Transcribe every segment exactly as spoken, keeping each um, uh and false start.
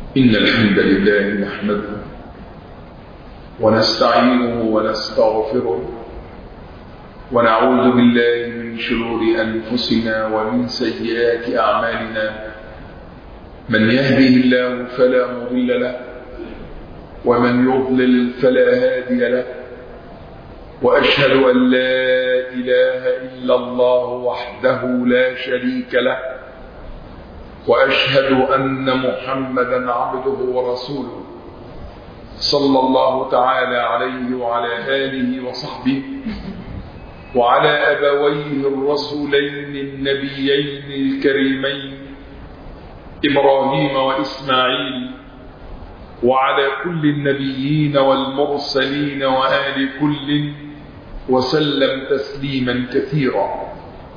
إن الحمد لله نحمده ونستعينه ونستغفره ونعوذ بالله من شرور أنفسنا ومن سيئات أعمالنا. من يهده الله فلا مضل له ومن يضلل فلا هادي له، وأشهد أن لا إله إلا الله وحده لا شريك له، وأشهد أن محمدا عبده ورسوله صلى الله تعالى عليه وعلى آله وصحبه وعلى أبويه الرسولين النبيين الكريمين إبراهيم وإسماعيل، وعلى كل النبيين والمرسلين وآل كل وسلم تسليما كثيرا.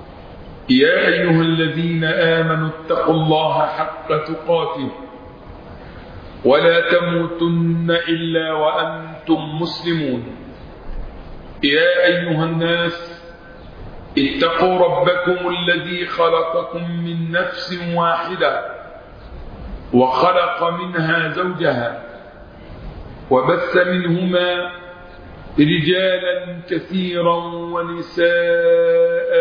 يا أيها الذين آمنوا اتقوا الله حق تقاته ولا تموتن إلا وأنتم مسلمون. يا أيها الناس اتقوا ربكم الذي خلقكم من نفس واحدة وخلق منها زوجها وبث منهما رجالا كثيرا ونساء،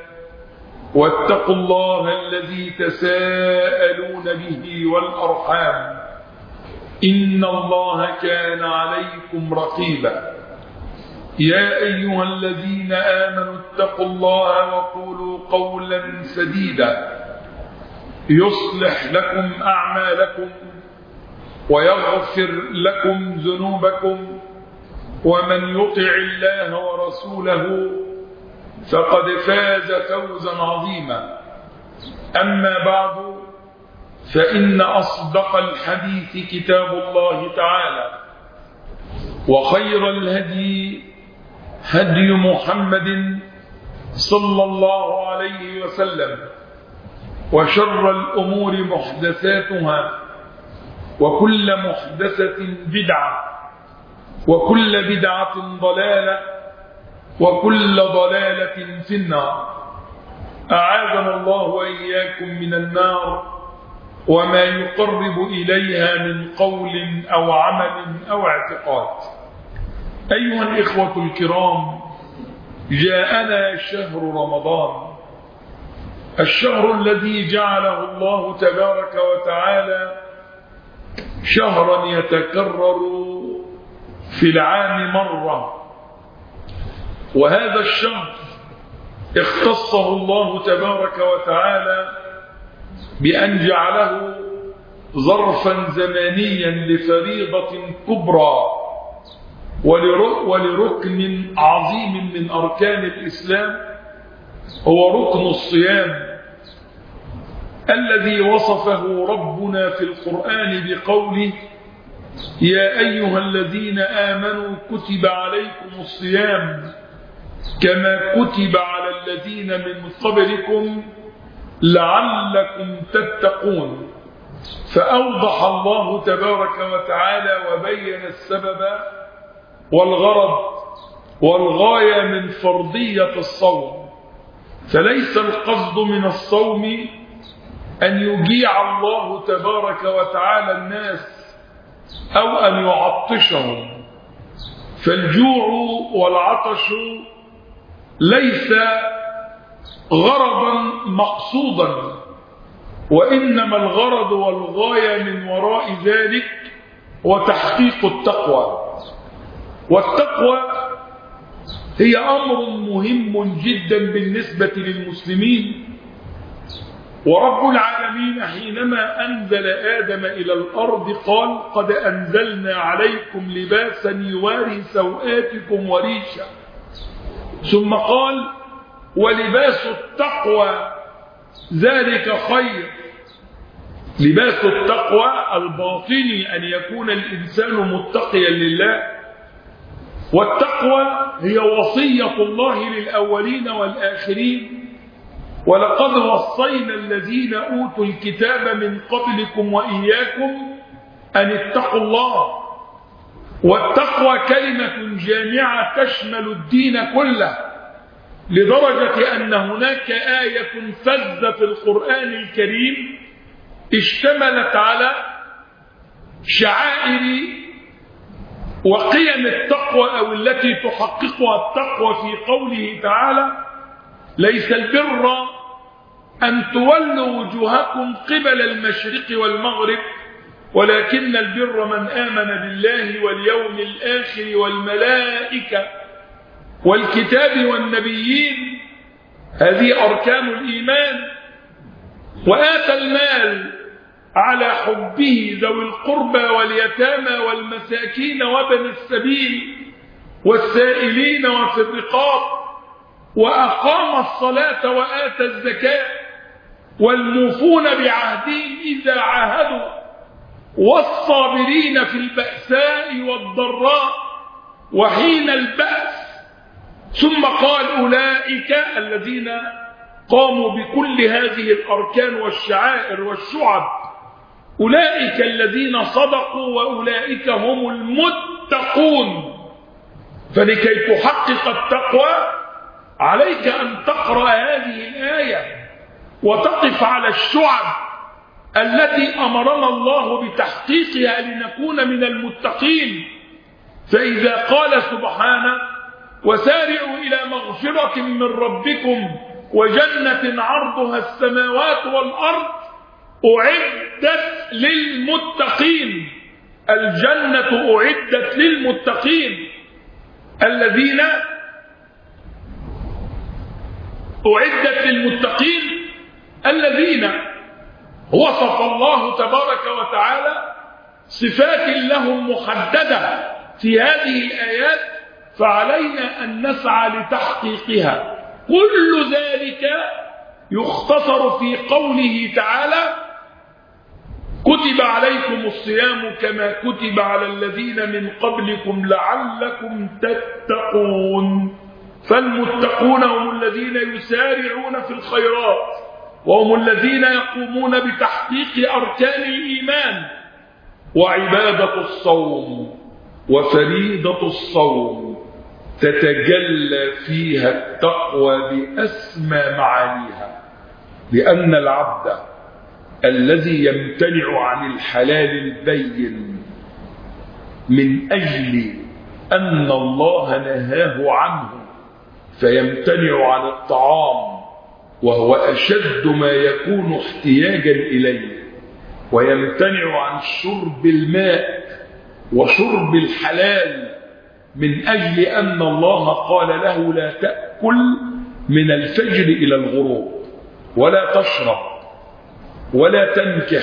واتقوا الله الذي تساءلون به والأرحام إن الله كان عليكم رقيبا. يا أيها الذين آمنوا اتقوا الله وقولوا قولا سديدا يصلح لكم أعمالكم ويغفر لكم ذنوبكم، ومن يطع الله ورسوله فقد فاز فوزا عظيما. أما بعد، فإن أصدق الحديث كتاب الله تعالى، وخير الهدي هدي محمد صلى الله عليه وسلم، وشر الأمور محدثاتها، وكل محدثة بدعة، وكل بدعة ضلالة، وكل ضلالة في النار. أعاذنا الله وإياكم من النار وما يقرب إليها من قول أو عمل أو اعتقاد. أيها الإخوة الكرام، جاءنا شهر رمضان، الشهر الذي جعله الله تبارك وتعالى شهرا يتكرر في العام مرة، وهذا الشهر اختصه الله تبارك وتعالى بأن جعله ظرفا زمانيا لفريضة كبرى ولركن عظيم من أركان الإسلام، هو ركن الصيام الذي وصفه ربنا في القرآن بقوله: يا أيها الذين آمنوا كتب عليكم الصيام كما كتب على الذين من قبلكم لعلكم تتقون. فأوضح الله تبارك وتعالى وبين السبب والغرض والغاية من فرضية الصوم. فليس القصد من الصوم أن يجيع الله تبارك وتعالى الناس أو أن يعطشهم، فالجوع والعطش ليس غرضا مقصودا، وإنما الغرض والغاية من وراء ذلك هو تحقيق التقوى. والتقوى هي أمر مهم جدا بالنسبة للمسلمين. ورب العالمين حينما أنزل آدم إلى الأرض قال: قد أنزلنا عليكم لباسا يواري سوآتكم وريشا، ثم قال: ولباس التقوى ذلك خير. لباس التقوى الباطني أن يكون الإنسان متقيا لله، والتقوى هي وصية الله للأولين والآخرين: ولقد وصينا الذين أوتوا الكتاب من قبلكم وإياكم أن اتقوا الله. والتقوى كلمة جامعة تشمل الدين كله، لدرجة أن هناك آية فذة في القرآن الكريم اشتملت على شعائر وقيم التقوى أو التي تحققها التقوى في قوله تعالى: ليس البر أن تولوا وجوهكم قبل المشرق والمغرب ولكن البر من آمن بالله واليوم الآخر والملائكة والكتاب والنبيين. هذه أركان الإيمان. وآتى المال على حبه ذوي القربى واليتامى والمساكين وابن السبيل والسائلين وفي الرقاب وأقام الصلاة وآتى الزكاة والموفون بعهدهم إذا عاهدوا والصابرين في البأساء والضراء وحين البأس. ثم قال: أولئك الذين قاموا بكل هذه الأركان والشعائر والشعب أولئك الذين صدقوا وأولئك هم المتقون. فلكي تحقق التقوى عليك أن تقرأ هذه الآية وتقف على الشعب التي أمرنا الله بتحقيقها لنكون من المتقين. فإذا قال سبحانه: وسارعوا إلى مغفرة من ربكم وجنة عرضها السماوات والأرض أعدت للمتقين. الجنة أعدت للمتقين الذين أعدت للمتقين الذين وصف الله تبارك وتعالى صفات لهم محددة في هذه الآيات، فعلينا أن نسعى لتحقيقها. كل ذلك يختصر في قوله تعالى: كتب عليكم الصيام كما كتب على الذين من قبلكم لعلكم تتقون. فالمتقون هم الذين يسارعون في الخيرات وهم الذين يقومون بتحقيق أركان الإيمان. وعبادة الصوم وفريضة الصوم تتجلى فيها التقوى بأسمى معانيها، لأن العبد الذي يمتنع عن الحلال البين من أجل أن الله نهاه عنه، فيمتنع عن الطعام وهو أشد ما يكون احتياجا إليه، ويمتنع عن شرب الماء وشرب الحلال من أجل أن الله قال له: لا تأكل من الفجر إلى الغروب ولا تشرب ولا تنكح،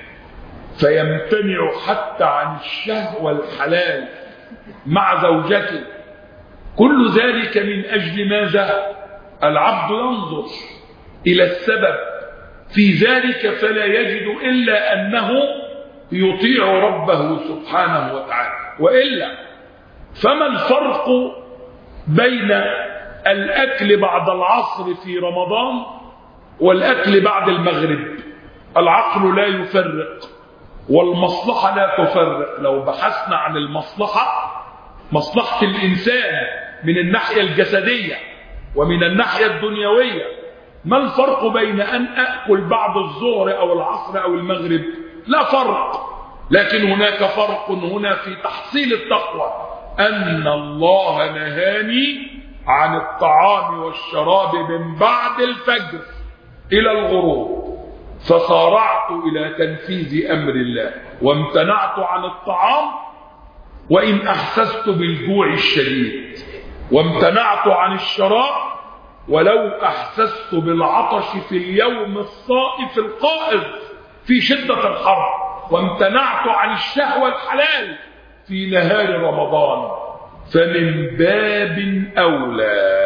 فيمتنع حتى عن الشهوة الحلال مع زوجته. كل ذلك من أجل ماذا؟ العبد ينظر إلى السبب في ذلك فلا يجد إلا أنه يطيع ربه سبحانه وتعالى. وإلا فما الفرق بين الأكل بعد العصر في رمضان والأكل بعد المغرب؟ العقل لا يفرق والمصلحة لا تفرق. لو بحثنا عن المصلحة، مصلحة الإنسان من الناحية الجسدية ومن الناحية الدنيوية، ما الفرق بين أن أكل بعد الظهر أو العصر أو المغرب؟ لا فرق. لكن هناك فرق هنا في تحصيل التقوى، أن الله نهاني عن الطعام والشراب من بعد الفجر إلى الغروب، فصارعت إلى تنفيذ أمر الله وامتنعت عن الطعام وإن أحسست بالجوع الشديد، وامتنعت عن الشراب ولو أحسست بالعطش في اليوم الصائف القائض في شدة الحر، وامتنعت عن الشهوة الحلال في نهار رمضان. فمن باب أولى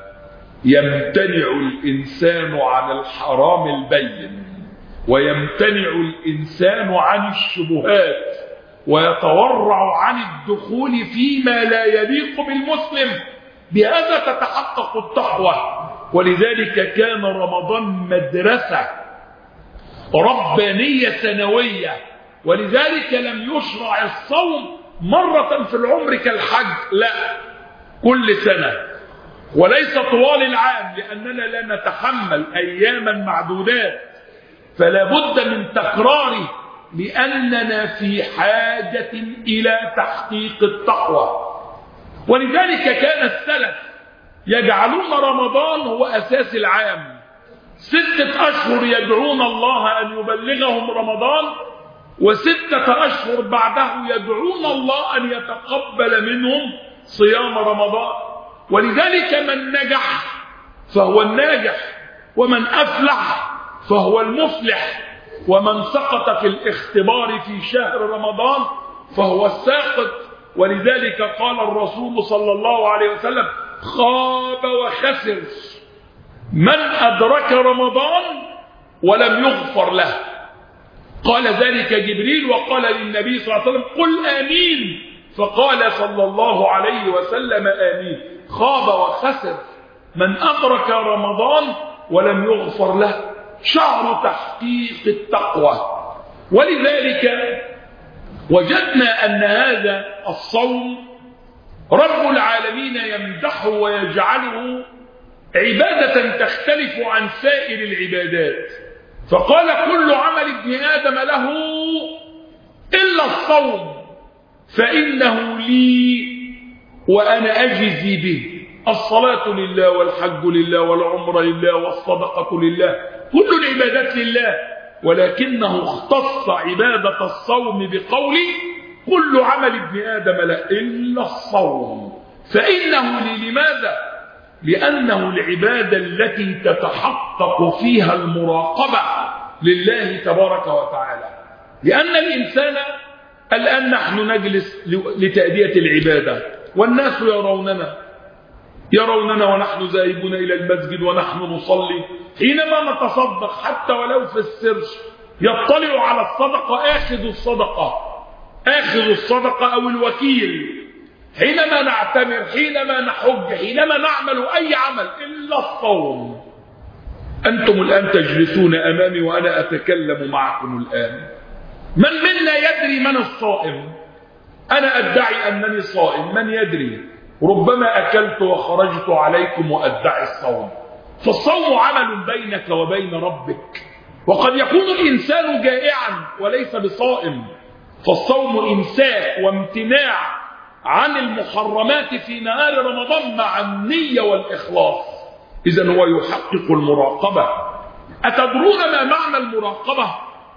يمتنع الإنسان عن الحرام البين، ويمتنع الإنسان عن الشبهات، ويتورع عن الدخول فيما لا يليق بالمسلم. بهذا تتحقق التقوى. ولذلك كان رمضان مدرسة ربانية سنوية، ولذلك لم يشرع الصوم مرة في العمر كالحج، لا، كل سنة، وليس طوال العام، لأننا لا نتحمل أياما معدودات، فلا بد من تكرار لأننا في حاجة إلى تحقيق التقوى. ولذلك كان السلف يجعلون رمضان هو أساس العام، ستة أشهر يدعون الله أن يبلغهم رمضان، وستة أشهر بعده يدعون الله أن يتقبل منهم صيام رمضان. ولذلك من نجح فهو الناجح، ومن أفلح فهو المفلح، ومن سقط في الاختبار في شهر رمضان فهو الساقط. ولذلك قال الرسول صلى الله عليه وسلم: خاب وخسر من أدرك رمضان ولم يغفر له. قال ذلك جبريل، وقال للنبي صلى الله عليه وسلم: قل آمين، فقال صلى الله عليه وسلم: آمين. خاب وخسر من أدرك رمضان ولم يغفر له. شهر تحقيق التقوى. ولذلك وجدنا أن هذا الصوم رب العالمين يمدحه ويجعله عبادة تختلف عن سائر العبادات، فقال: كل عمل ابن آدم له إلا الصوم فإنه لي وأنا أجزي به. الصلاة لله، والحج لله، والعمر لله، والصدقة لله، كل العبادات لله، ولكنه اختص عبادة الصوم بقوله: كل عمل ابن آدم له إلا الصوم فإنه لي. لماذا؟ لأنه العبادة التي تتحقق فيها المراقبة لله تبارك وتعالى. لأن الإنسان الآن نحن نجلس لتأدية العبادة، والناس يروننا يروننا ونحن ذاهبون إلى المسجد ونحن نصلي. حينما نتصدق حتى ولو في السر يطلع على الصدقة آخذ الصدقة آخذ الصدقة أو الوكيل. حينما نعتمر، حينما نحج، حينما نعمل أي عمل إلا الصوم. أنتم الآن تجلسون أمامي وأنا أتكلم معكم الآن، من منا يدري من الصائم؟ أنا أدعي أنني صائم، من يدري؟ ربما أكلت وخرجت عليكم وأدعي الصوم. فالصوم عمل بينك وبين ربك، وقد يكون الإنسان جائعا وليس بصائم، فالصوم إمساك وامتناع عن المحرمات في نهار رمضان مع النية والإخلاص. إذن هو يحقق المراقبة. أتدرون ما معنى المراقبة؟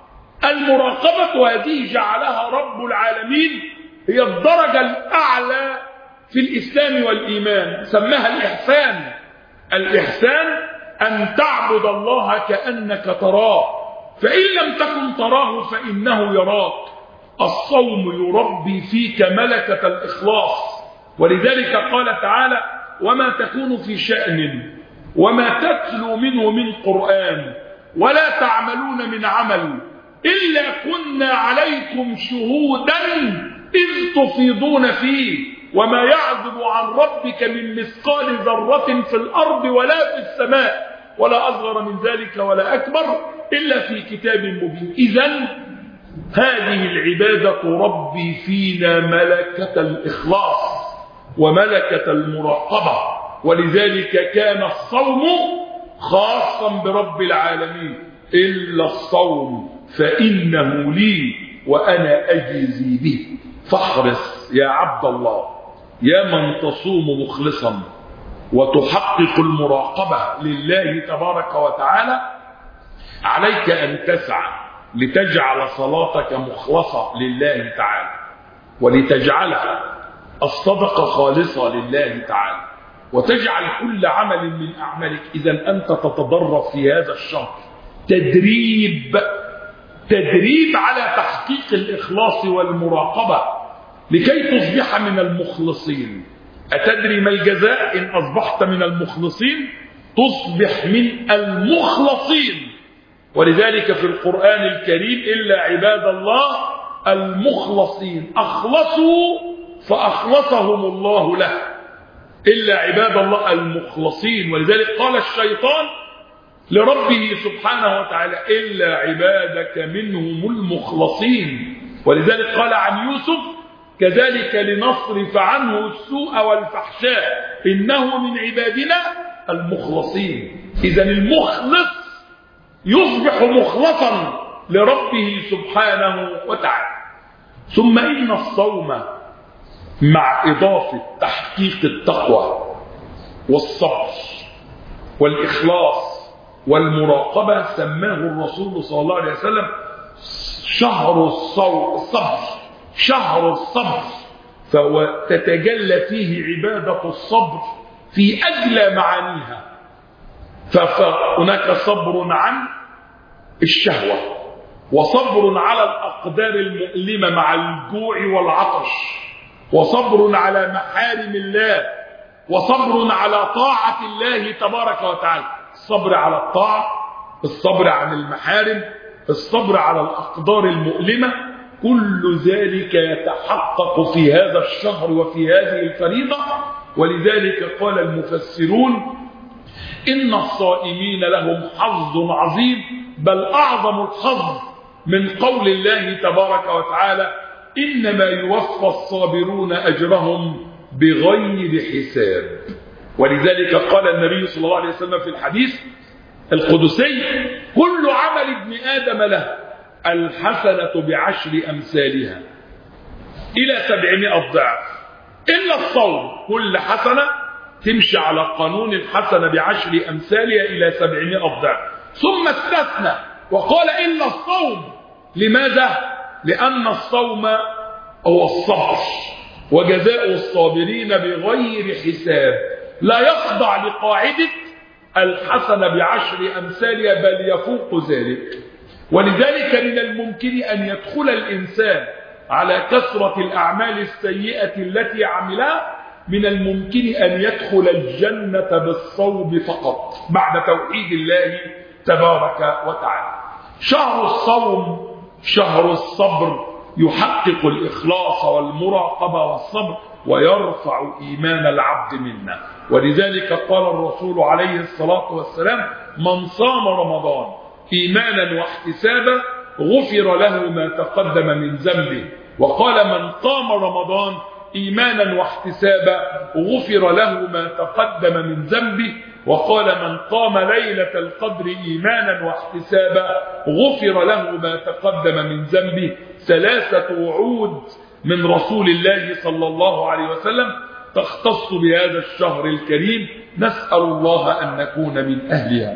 المراقبة هذه جعلها رب العالمين هي الدرجة الأعلى في الإسلام والإيمان، سماها الإحسان. الإحسان أن تعبد الله كأنك تراه، فإن لم تكن تراه فإنه يراك. الصوم يربي فيك ملكة الإخلاص. ولذلك قال تعالى: وما تكون في شأن وما تتلو منه من قرآن ولا تعملون من عمل إلا كنا عليكم شهودا إذ تفيضون فيه وما يعزب عن ربك من مثقال ذرة في الأرض ولا في السماء ولا أصغر من ذلك ولا أكبر إلا في كتاب مبين. إذن هذه العبادة تربي فينا ملكة الإخلاص وملكة المراقبة. ولذلك كان الصوم خاصا برب العالمين: إلا الصوم فإنه لي وأنا أجزي به. فاحرص يا عبد الله، يا من تصوم مخلصا وتحقق المراقبة لله تبارك وتعالى، عليك أن تسعى لتجعل صلاتك مخلصة لله تعالى، ولتجعلها الصدقة خالصة لله تعالى، وتجعل كل عمل من أعمالك. إذن أنت تتدرب في هذا الشهر تدريب تدريب على تحقيق الإخلاص والمراقبة لكي تصبح من المخلصين. أتدري ما الجزاء إن أصبحت من المخلصين؟ تصبح من المخلصين. ولذلك في القرآن الكريم: إلا عباد الله المخلصين أخلصوا فأخلصهم الله له. إلا عباد الله المخلصين. ولذلك قال الشيطان لربه سبحانه وتعالى: إلا عبادك منهم المخلصين. ولذلك قال عن يوسف: كذلك لنصرف عنه السوء والفحشاء إنه من عبادنا المخلصين. إذن المخلص يصبح مخلصا لربه سبحانه وتعالى. ثم إن الصوم مع إضافة تحقيق التقوى والصبر والإخلاص والمراقبة سماه الرسول صلى الله عليه وسلم شهر الصبر، شهر الصبر، فهو تتجلى فيه عبادة الصبر في أجلى معانيها. فهناك صبر عن الشهوة، وصبر على الأقدار المؤلمة مع الجوع والعطش، وصبر على محارم الله، وصبر على طاعة الله تبارك وتعالى. الصبر على الطاعة، الصبر عن المحارم، الصبر على الأقدار المؤلمة، كل ذلك يتحقق في هذا الشهر وفي هذه الفريضة. ولذلك قال المفسرون إن الصائمين لهم حظ عظيم، بل أعظم الحظ من قول الله تبارك وتعالى إنما يوفى الصابرون أجرهم بغير حساب. ولذلك قال النبي صلى الله عليه وسلم في الحديث القدسي كل عمل ابن آدم له الحسنة بعشر أمثالها إلى سبعمائة ضعف إلا الصوم، كل حسنة تمشي على قانون الحسنة بعشر أمثالها إلى سبعمائة ضعف. ثم استثنى وقال إلا الصوم. لماذا؟ لأن الصوم هو الصبر، وجزاء الصابرين بغير حساب، لا يخضع لقاعدة الحسنة بعشر أمثالها بل يفوق ذلك. ولذلك من الممكن أن يدخل الإنسان على كثرة الأعمال السيئة التي عملها، من الممكن أن يدخل الجنة بالصوم فقط بعد توحيد الله تبارك وتعالى. شهر الصوم شهر الصبر، يحقق الإخلاص والمراقبة والصبر ويرفع إيمان العبد منا. ولذلك قال الرسول عليه الصلاة والسلام من صام رمضان إيمانا واحتسابا غفر له ما تقدم من ذنبه، وقال من قام رمضان إيمانا واحتسابا غفر له ما تقدم من ذنبه، وقال من قام ليلة القدر إيمانا واحتسابا غفر له ما تقدم من ذنبه. ثلاثة وعود من رسول الله صلى الله عليه وسلم تختص بهذا الشهر الكريم، نسأل الله أن نكون من أهلها.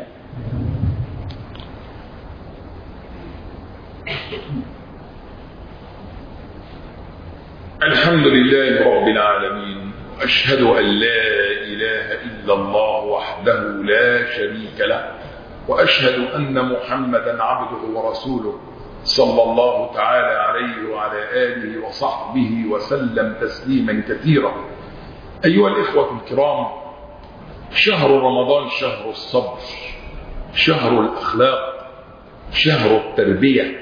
الحمد لله رب العالمين، وأشهد أن لا إله إلا الله وحده لا شريك له، وأشهد أن محمدا عبده ورسوله صلى الله تعالى عليه وعلى آله وصحبه وسلم تسليما كثيرا. أيها الإخوة الكرام، شهر رمضان شهر الصبر، شهر الأخلاق، شهر التربية.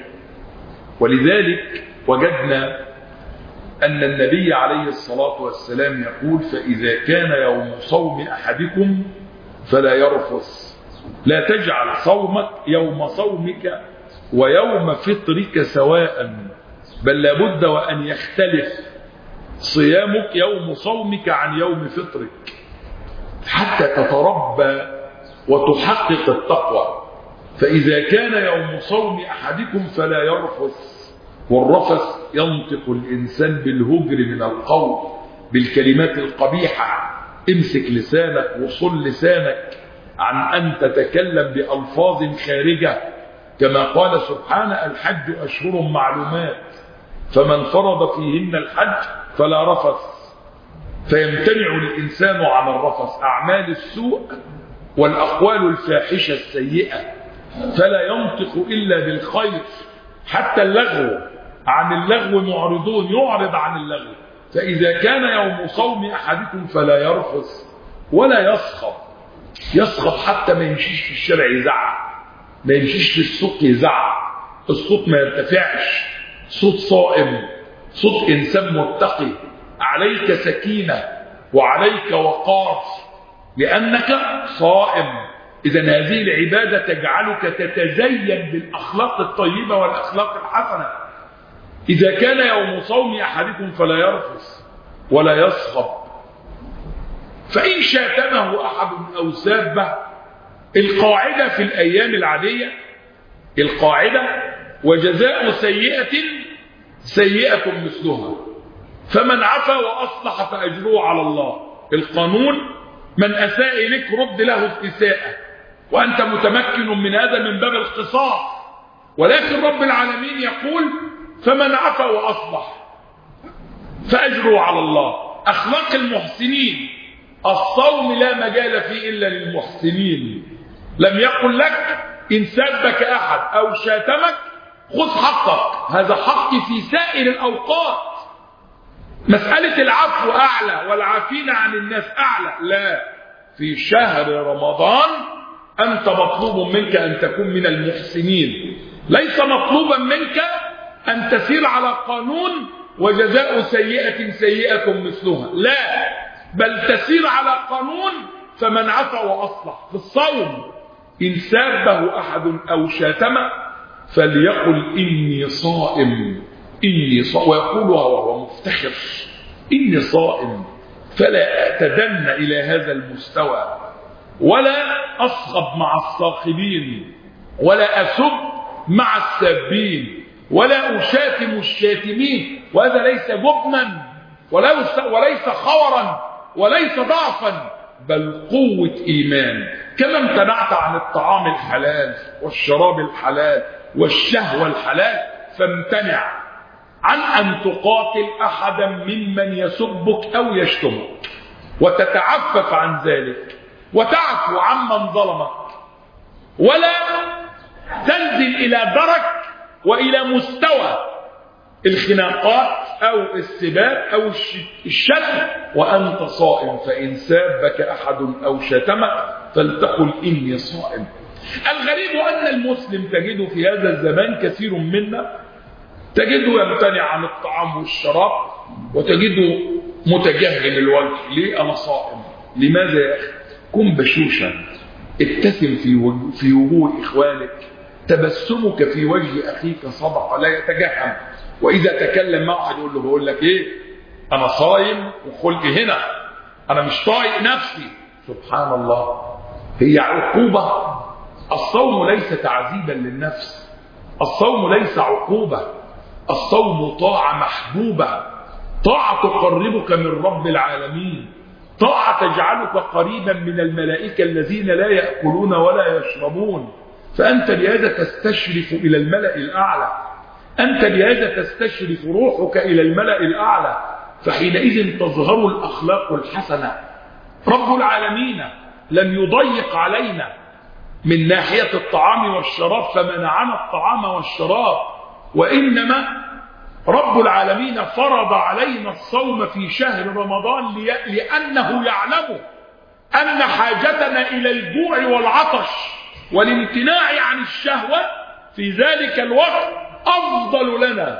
ولذلك وجدنا أن النبي عليه الصلاة والسلام يقول فإذا كان يوم صوم أحدكم فلا يرفث. لا تجعل صومك يوم صومك ويوم فطرك سواء، بل لابد وأن يختلف صيامك يوم صومك عن يوم فطرك حتى تتربى وتحقق التقوى. فإذا كان يوم صوم أحدكم فلا يرفث، والرفث ينطق الإنسان بالهجر من القول، بالكلمات القبيحة. امسك لسانك وصل لسانك عن أن تتكلم بألفاظ خارجة، كما قال سبحانه الحج أشهر معلومات فمن فرض فيهن الحج فلا رفث. فيمتنع الإنسان عن الرفث، أعمال السوء والأقوال الفاحشة السيئة، فلا ينطق إلا بالخير. حتى اللغو، عن اللغو معرضون، يعرض عن اللغو. فإذا كان يوم صوم أحدكم فلا يرفث ولا يصخب. يصخب حتى ما يمشيش في الشارع يزعق، ما يمشيش في السوق يزعق، الصوت ما يرتفعش، صوت صائم، صوت إنسان متقي. عليك سكينة وعليك وقار لأنك صائم. إذن هذه العبادة تجعلك تتزين بالأخلاق الطيبة والأخلاق الحسنة. إذا كان يوم صوم أحدكم فلا يرفث ولا يصخب. فإن شاتمه أحد أو سابه، القاعدة في الأيام العادية، القاعدة وجزاء سيئة سيئة مثلها، فمن عفا وأصلح فأجره على الله. القانون من أساء إليك رد له الإساءة، وأنت متمكن من هذا من باب القصاص، ولكن رب العالمين يقول فمن عفا وأصلح فأجره على الله. أخلاق المحسنين، الصوم لا مجال فيه إلا للمحسنين. لم يقل لك إن سبك أحد أو شاتمك خذ حقك، هذا حق في سائر الأوقات. مسألة العفو أعلى والعافين عن الناس أعلى، لا، في شهر رمضان أنت مطلوب منك أن تكون من المحسنين، ليس مطلوبا منك أن تسير على قانون وجزاء سيئة سيئة مثلها، لا، بل تسير على قانون فمن عفا وأصلح. في الصوم إن سابه أحد أو شاتمه فليقل إني صائم، إني صائم، ويقولها وهو مفتخر إني صائم، فلا أتدن إلى هذا المستوى، ولا أصخب مع الصاخبين، ولا أسب مع السابين، ولا أشاتم الشاتمين. وهذا ليس جبنا وليس خورا وليس ضعفا، بل قوة إيمان. كما امتنعت عن الطعام الحلال والشراب الحلال والشهوة الحلال، فامتنع عن أن تقاتل أحدا ممن يسبك أو يشتمك، وتتعفف عن ذلك، وتعفو عمن ظلمك، ولا تنزل إلى درك وإلى مستوى الخناقات أو السباب أو الشتم وأنت صائم. فإن سابك أحد أو شتمك فلتقل إني صائم. الغريب أن المسلم تجده في هذا الزمان كثير منا تجده يمتنع عن الطعام والشراب، وتجده متجهل الوجه. ليه؟ أنا صائم. لماذا يا أخي؟ كن بشوشا، ابتسم في في وجوه إخوانك، تبسمك في وجه أخيك صدقة، لا يتجهم. وإذا تكلم مع أحد يقول له بقول لك إيه؟ أنا صايم وخلقي هنا، أنا مش طايق نفسي. سبحان الله، هي عقوبة. الصوم ليس تعذيبا للنفس، الصوم ليس عقوبة، الصوم طاعة محبوبة، طاعة تقربك من رب العالمين، طاعة تجعلك قريبا من الملائكة الذين لا يأكلون ولا يشربون. فأنت بهذا تستشرف إلى الملأ الأعلى، أنت بهذا تستشرف روحك إلى الملأ الأعلى، فحينئذ تظهر الأخلاق الحسنة. رب العالمين لم يضيق علينا من ناحية الطعام والشراب فمنعنا الطعام والشراب، وإنما رب العالمين فرض علينا الصوم في شهر رمضان لأنه يعلم أن حاجتنا إلى الجوع والعطش والامتناع عن الشهوة في ذلك الوقت أفضل لنا،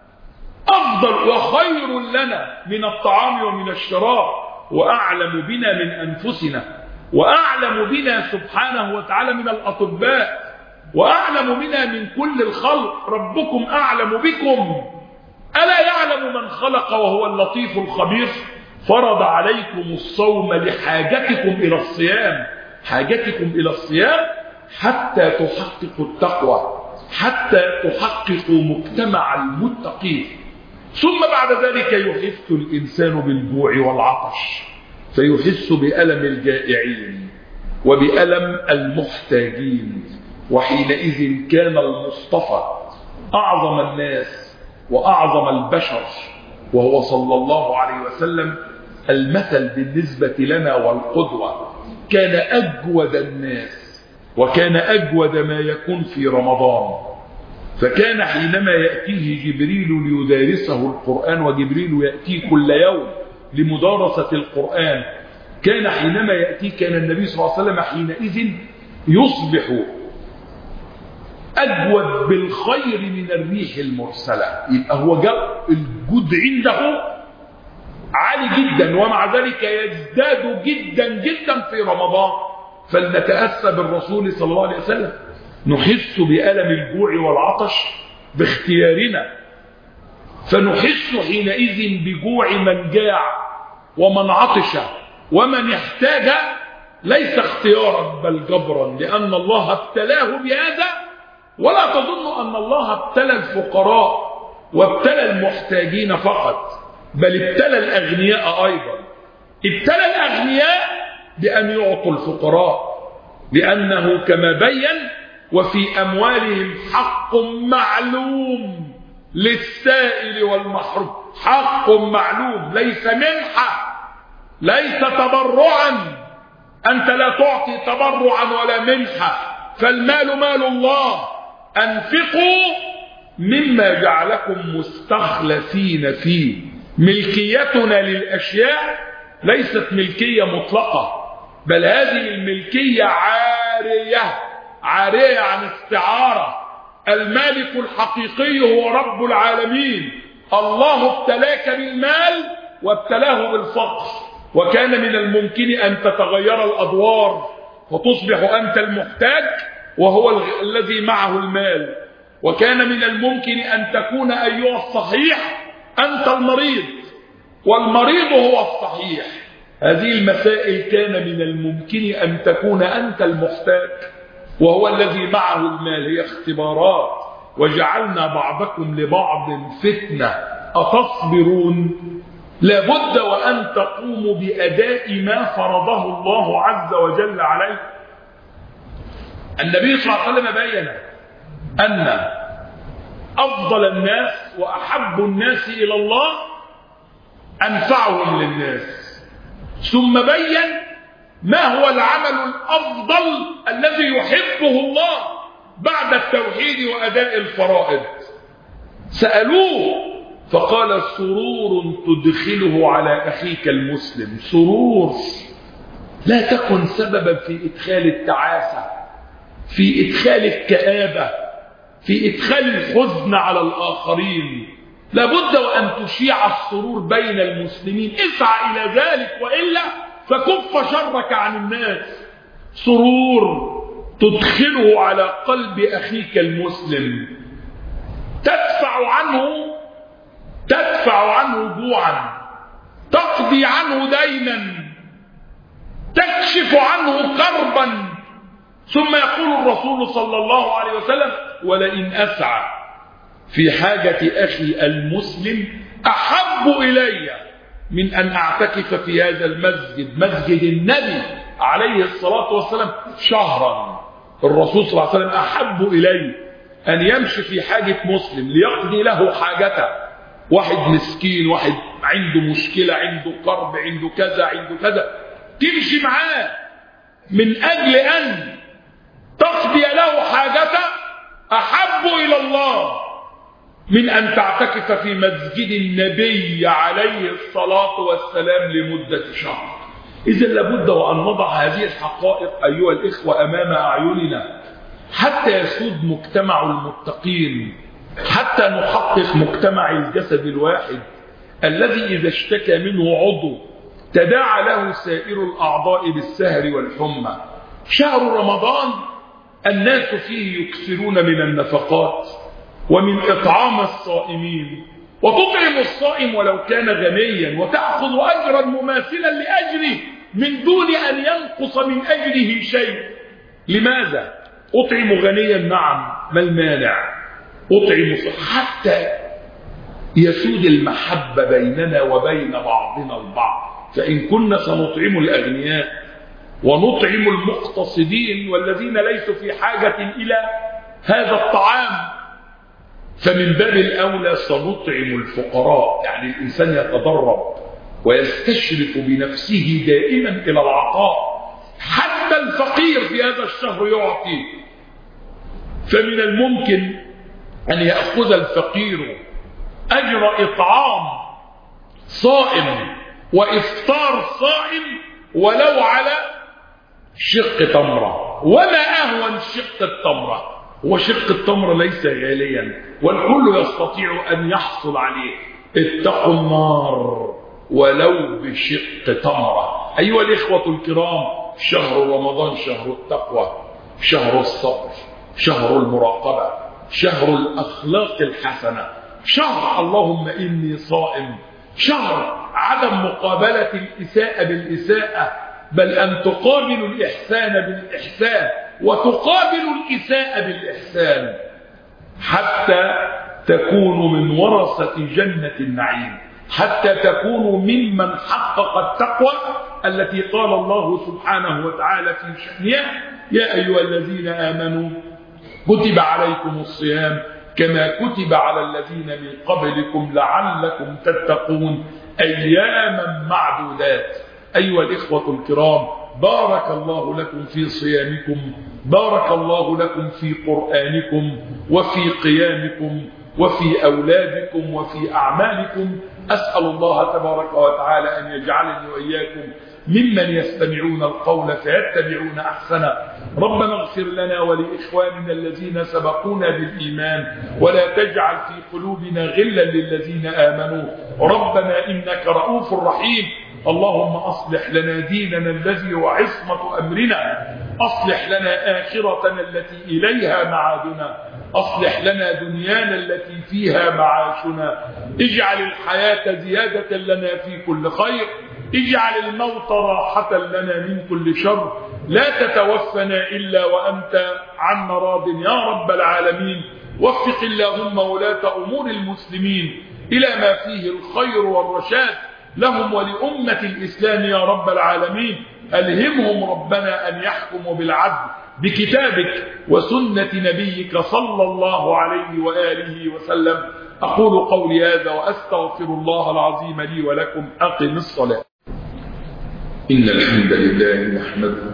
أفضل وخير لنا من الطعام ومن الشراب، وأعلم بنا من أنفسنا، وأعلم بنا سبحانه وتعالى من الأطباء، وأعلم بنا من كل الخلق. ربكم أعلم بكم، ألا يعلم من خلق وهو اللطيف الخبير؟ فرض عليكم الصوم لحاجتكم إلى الصيام، حاجتكم إلى الصيام حتى تحققوا التقوى، حتى تحققوا مجتمع المتقين. ثم بعد ذلك يحس الإنسان بالجوع والعطش، فيحس بألم الجائعين وبألم المحتاجين. وحينئذ كان المصطفى أعظم الناس وأعظم البشر، وهو صلى الله عليه وسلم المثل بالنسبة لنا والقدوة. كان أجود الناس وكان أجود ما يكون في رمضان، فكان حينما يأتيه جبريل ليدارسه القرآن، وجبريل يأتيه كل يوم لمدارسة القرآن، كان حينما يأتي كان النبي صلى الله عليه وسلم حينئذ يصبح أجود بالخير من الريح المرسلة. يبقى هو جاء الجود عنده عالي جدا، ومع ذلك يزداد جدا جدا في رمضان. فلنتأسى بالرسول صلى الله عليه وسلم، نحس بألم الجوع والعطش باختيارنا، فنحس حينئذ بجوع من جاع ومن عطش ومن احتاج، ليس اختيارا بل جبرا، لأن الله ابتلاه بهذا ولا تظن أن الله ابتلى الفقراء وابتلى المحتاجين فقط، بل ابتلى الأغنياء أيضا. ابتلى الأغنياء بأن يعطوا الفقراء، لأنه كما بين وفي أموالهم حق معلوم للسائل والمحروم. حق معلوم، ليس منحة، ليس تبرعا. أنت لا تعطي تبرعا ولا منحة، فالمال مال الله. أنفقوا مما جعلكم مستخلفين فيه. ملكيتنا للأشياء ليست ملكية مطلقة، بل هذه الملكية عارية. عارية عن استعارة. المالك الحقيقي هو رب العالمين. الله ابتلاك بالمال وابتلاه بالفقر، وكان من الممكن أن تتغير الأدوار وتصبح أنت المحتاج وهو الذي معه المال، وكان من الممكن أن تكون أيها الصحيح أنت المريض والمريض هو الصحيح. هذه المسائل كان من الممكن أن تكون أنت المحتاج وهو الذي معه المال. هي اختبارات. وجعلنا بعضكم لبعض فتنة أتصبرون. لابد وأن تقوموا بأداء ما فرضه الله عز وجل عليه. النبي صلى الله عليه وسلم بين أن أفضل الناس وأحب الناس إلى الله أنفعهم للناس، ثم بين ما هو العمل الأفضل الذي يحبه الله بعد التوحيد وأداء الفرائض. سألوه فقال سرور تدخله على أخيك المسلم. سرور، لا تكن سببا في إدخال التعاسة، في إدخال الكآبة، في إدخال الحزن على الآخرين. لابد وأن تشيع السرور بين المسلمين. اسعى إلى ذلك، وإلا فكف شرك عن الناس. سرور تدخله على قلب أخيك المسلم، تدفع عنه تدفع عنه جوعا، تقضي عنه دينا، تكشف عنه كربا. ثم يقول الرسول صلى الله عليه وسلم: ولئن أسعى في حاجة أخي المسلم أحب إلي من أن أعتكف في هذا المسجد، مسجد النبي عليه الصلاة والسلام، شهرا. الرسول صلى الله عليه وسلم أحب إلي أن يمشي في حاجة مسلم ليقضي له حاجته. واحد مسكين، واحد عنده مشكلة، عنده قرب، عنده كذا، عنده كذا، تمشي معاه من أجل أن تقضي له حاجته، أحب إلى الله من أن تعتكف في مسجد النبي عليه الصلاة والسلام لمدة شهر. إذا لابد وأن نضع هذه الحقائق أيها الإخوة أمام أعيننا حتى يسود مجتمع المتقين، حتى نحقق مجتمع الجسد الواحد الذي إذا اشتكى منه عضو تداعى له سائر الأعضاء بالسهر والحمى. شهر رمضان الناس فيه يكثرون من النفقات ومن إطعام الصائمين، وتطعم الصائم ولو كان غنيا وتأخذ أجرا مماثلا لأجره من دون أن ينقص من أجره شيء. لماذا؟ أطعم غنيا، نعم، ما المانع؟ أطعم حتى يسود المحبة بيننا وبين بعضنا البعض. فإن كنا سنطعم الأغنياء ونطعم المقتصدين والذين ليسوا في حاجة إلى هذا الطعام، فمن باب الأولى سنطعم الفقراء. يعني الإنسان يتدرب ويستشرف بنفسه دائما إلى العطاء، حتى الفقير في هذا الشهر يعطي. فمن الممكن أن يأخذ الفقير أجر إطعام صائم وإفطار صائم ولو على شق تمرة. وما أهون شق التمرة؟ وشق التمر ليس غاليا والكل يستطيع أن يحصل عليه. اتقوا النار ولو بشق تمرة. أيها الإخوة الكرام، شهر رمضان شهر التقوى، شهر الصبر، شهر المراقبة، شهر الأخلاق الحسنة، شهر اللهم إني صائم، شهر عدم مقابلة الإساءة بالإساءة، بل أن تقابل الإحسان بالإحسان وتقابل الإساءة بالإحسان. حتى تكونوا من ورثة جنة النعيم، حتى تكونوا ممن حقق التقوى التي قال الله سبحانه وتعالى في شأنها: يا أيها الذين آمنوا كتب عليكم الصيام كما كتب على الذين من قبلكم لعلكم تتقون أياما معدودات. أيها الإخوة الكرام، بارك الله لكم في صيامكم، بارك الله لكم في قرآنكم وفي قيامكم وفي أولادكم وفي أعمالكم. أسأل الله تبارك وتعالى أن يجعلني وإياكم ممن يستمعون القول فيتبعون أحسنه. ربنا اغفر لنا ولإخواننا الذين سبقونا بالإيمان ولا تجعل في قلوبنا غلا للذين آمنوا ربنا إنك رؤوف رحيم. اللهم أصلح لنا ديننا الذي هو عصمة أمرنا، أصلح لنا آخرتنا التي إليها معادنا، أصلح لنا دنيانا التي فيها معاشنا، اجعل الحياة زيادة لنا في كل خير، اجعل الموت راحة لنا من كل شر، لا تتوفنا إلا وأنت عنا راض يا رب العالمين. وفق اللهم ولاة أمور المسلمين إلى ما فيه الخير والرشاد لهم ولأمة الإسلام يا رب العالمين. ألهمهم ربنا أن يحكموا بالعدل بكتابك وسنة نبيك صلى الله عليه وآله وسلم. أقول قولي هذا وأستغفر الله العظيم لي ولكم. أقم الصلاة. إن الحمد لله نحمده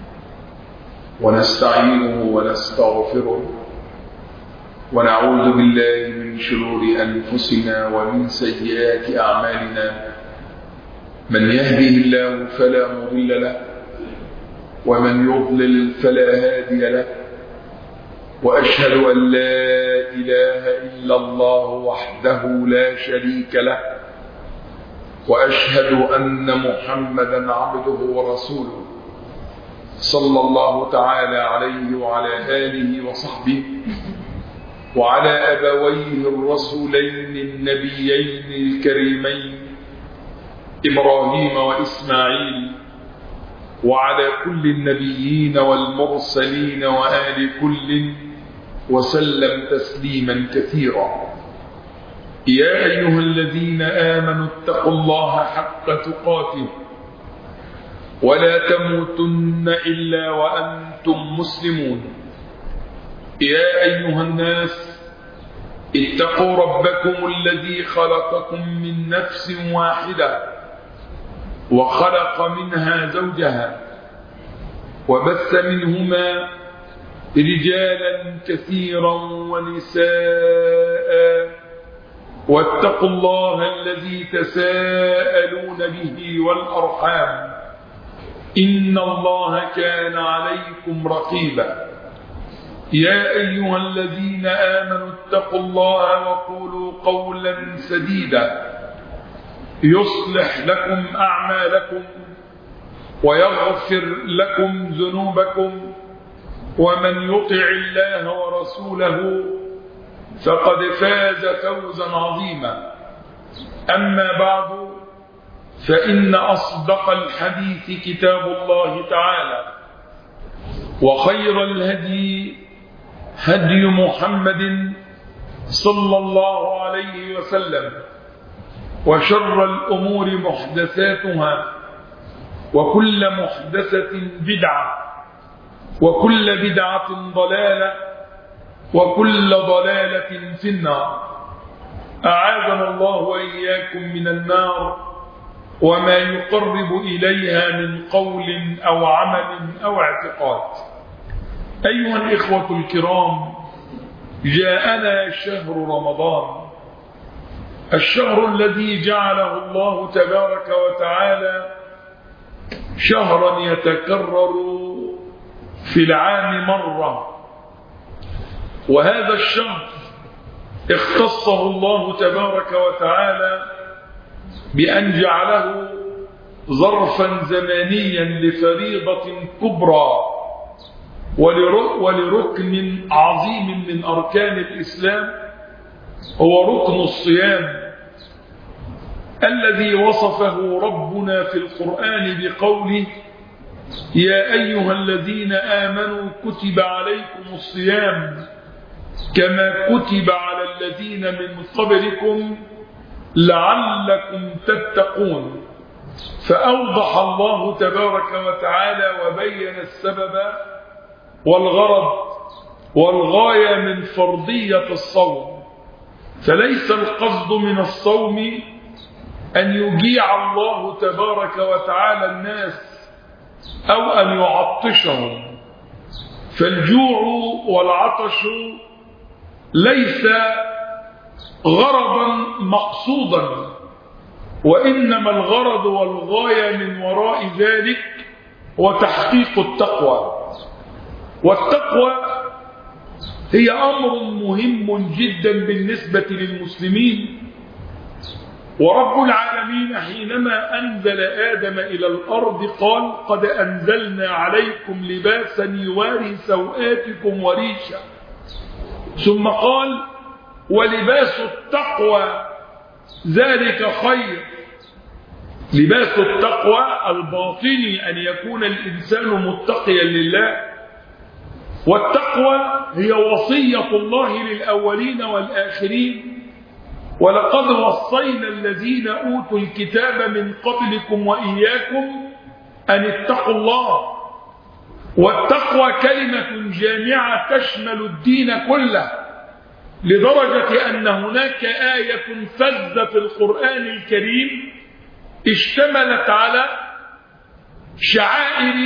ونستعينه ونستغفره ونعوذ بالله من شرور أنفسنا ومن سيئات أعمالنا. من يهده الله فلا مضل له ومن يضلل فلا هادي له، وأشهد أن لا إله إلا الله وحده لا شريك له، وأشهد أن محمدا عبده ورسوله صلى الله تعالى عليه وعلى آله وصحبه وعلى أبويه الرسولين النبيين الكريمين إبراهيم وإسماعيل، وعلى كل النبيين والمرسلين وآل كل وسلم تسليما كثيرا. يا أيها الذين آمنوا اتقوا الله حق تقاته ولا تموتن إلا وأنتم مسلمون. يا أيها الناس اتقوا ربكم الذي خلقكم من نفس واحدة وخلق منها زوجها وبث منهما رجالا كثيرا ونساء، واتقوا الله الذي تساءلون به والأرحام إن الله كان عليكم رقيبا. يا أيها الذين آمنوا اتقوا الله وقولوا قولا سديدا يصلح لكم أعمالكم ويغفر لكم ذنوبكم، ومن يطع الله ورسوله فقد فاز فوزا عظيما. أما بعد، فإن أصدق الحديث كتاب الله تعالى، وخير الهدي هدي محمد صلى الله عليه وسلم، وشر الأمور محدثاتها، وكل محدثة بدعة، وكل بدعة ضلالة، وكل ضلالة في النار. أعاذنا الله وإياكم من النار وما يقرب إليها من قول أو عمل أو اعتقاد. أيها الإخوة الكرام، جاءنا شهر رمضان، الشهر الذي جعله الله تبارك وتعالى شهرا يتكرر في العام مرة، وهذا الشهر اختصه الله تبارك وتعالى بأن جعله ظرفا زمانيا لفريضة كبرى ولركن عظيم من أركان الإسلام، هو ركن الصيام الذي وصفه ربنا في القرآن بقوله: يا أيها الذين آمنوا كتب عليكم الصيام كما كتب على الذين من قبلكم لعلكم تتقون. فأوضح الله تبارك وتعالى وبين السبب والغرض والغاية من فرضية الصوم. فليس القصد من الصوم أن يجيع الله تبارك وتعالى الناس أو أن يعطشهم، فالجوع والعطش ليس غرضا مقصودا، وإنما الغرض والغاية من وراء ذلك هو تحقيق التقوى. والتقوى هي أمر مهم جدا بالنسبة للمسلمين. ورب العالمين حينما أنزل آدم إلى الأرض قال قد أنزلنا عليكم لباسا يواري سوآتكم وريشا، ثم قال ولباس التقوى ذلك خير. لباس التقوى الباطني أن يكون الإنسان متقيا لله، والتقوى هي وصية الله للأولين والآخرين. ولقد وصينا الذين أوتوا الكتاب من قبلكم وإياكم أن اتقوا الله. والتقوى كلمة جامعة تشمل الدين كله، لدرجة أن هناك آية فذة في القرآن الكريم اشتملت على شعائر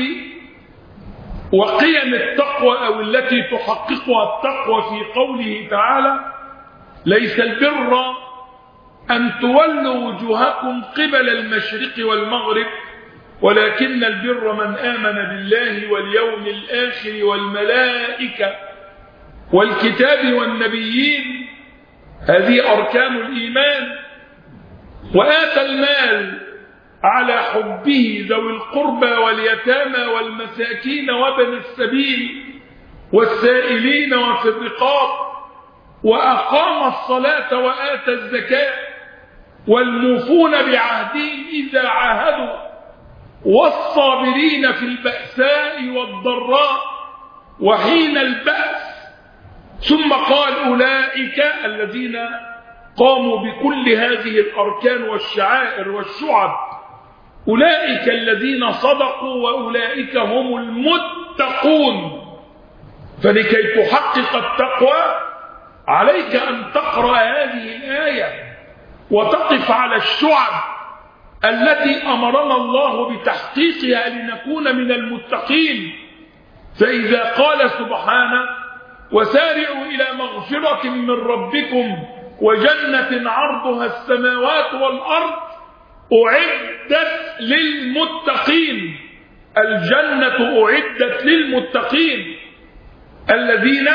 وقيم التقوى أو التي تحققها التقوى في قوله تعالى ليس البر أن تولوا وجوهكم قبل المشرق والمغرب ولكن البر من آمن بالله واليوم الآخر والملائكة والكتاب والنبيين. هذه أركان الإيمان. وآتى المال على حبه ذوي القربى واليتامى والمساكين وابن السبيل والسائلين وفي الرقاب وأقام الصلاة وآتى الزكاة والموفون بعهدهم إذا عاهدوا والصابرين في البأساء والضراء وحين البأس. ثم قال أولئك الذين قاموا بكل هذه الأركان والشعائر والشعب أولئك الذين صدقوا وأولئك هم المتقون. فلكي تحقق التقوى عليك أن تقرأ هذه الآية وتقف على الشعب التي أمرنا الله بتحقيقها لنكون من المتقين. فإذا قال سبحانه وسارعوا إلى مغفرة من ربكم وجنة عرضها السماوات والأرض أعدت للمتقين. الجنة أعدت للمتقين الذين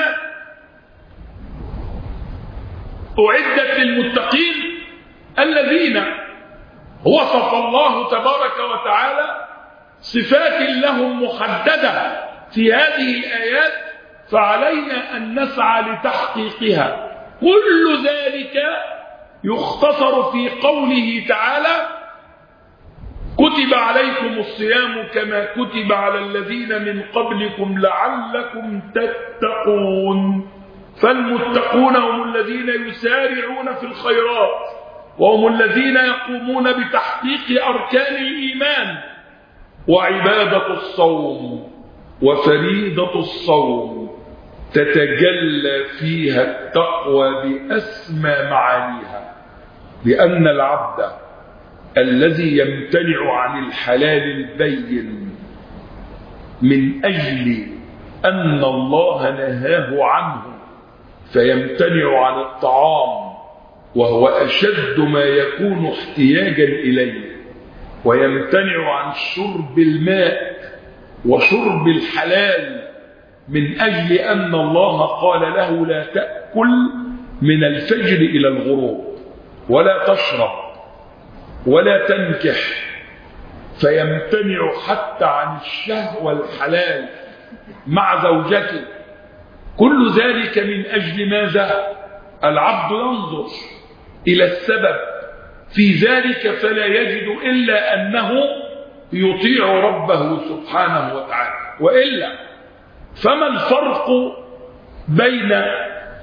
أعدت للمتقين الذين وصف الله تبارك وتعالى صفات لهم محددة في هذه الآيات، فعلينا أن نسعى لتحقيقها. كل ذلك يختصر في قوله تعالى كتب عليكم الصيام كما كتب على الذين من قبلكم لعلكم تتقون. فالمتقون هم الذين يسارعون في الخيرات وهم الذين يقومون بتحقيق أركان الإيمان. وعبادة الصوم وفريضة الصوم تتجلى فيها التقوى بأسمى معانيها، لأن العبد الذي يمتنع عن الحلال البين من أجل أن الله نهاه عنه، فيمتنع عن الطعام وهو أشد ما يكون احتياجا إليه، ويمتنع عن شرب الماء وشرب الحلال من أجل أن الله قال له لا تأكل من الفجر إلى الغروب ولا تشرب ولا تنكح، فيمتنع حتى عن الشهوة الحلال مع زوجته. كل ذلك من أجل ماذا؟ العبد ينظر إلى السبب في ذلك فلا يجد إلا أنه يطيع ربه سبحانه وتعالى. وإلا فما الفرق بين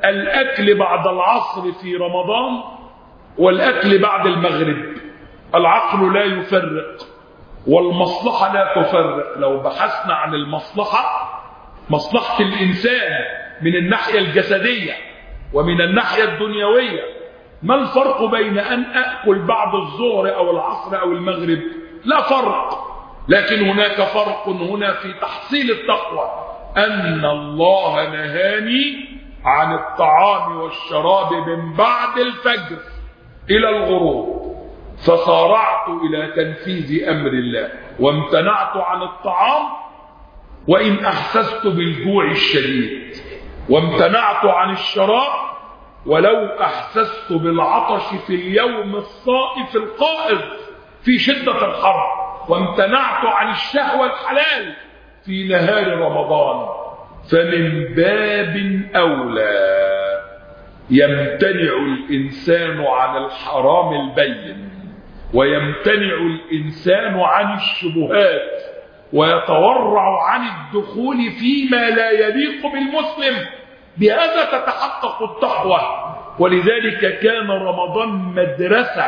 الأكل بعد العصر في رمضان والأكل بعد المغرب. العقل لا يفرق والمصلحة لا تفرق. لو بحثنا عن المصلحة، مصلحة الإنسان من الناحية الجسدية ومن الناحية الدنيوية، ما الفرق بين أن أأكل بعد الظهر أو العصر أو المغرب؟ لا فرق. لكن هناك فرق هنا في تحصيل التقوى، أن الله نهاني عن الطعام والشراب من بعد الفجر إلى الغروب، فصارعت إلى تنفيذ أمر الله وامتنعت عن الطعام وإن أحسست بالجوع الشديد، وامتنعت عن الشراب ولو أحسست بالعطش في اليوم الصائف القائض في شدة الحر، وامتنعت عن الشهوة الحلال في نهار رمضان. فمن باب أولى يمتنع الإنسان عن الحرام البين، ويمتنع الإنسان عن الشبهات، ويتورع عن الدخول فيما لا يليق بالمسلم. بهذا تتحقق التقوى. ولذلك كان رمضان مدرسة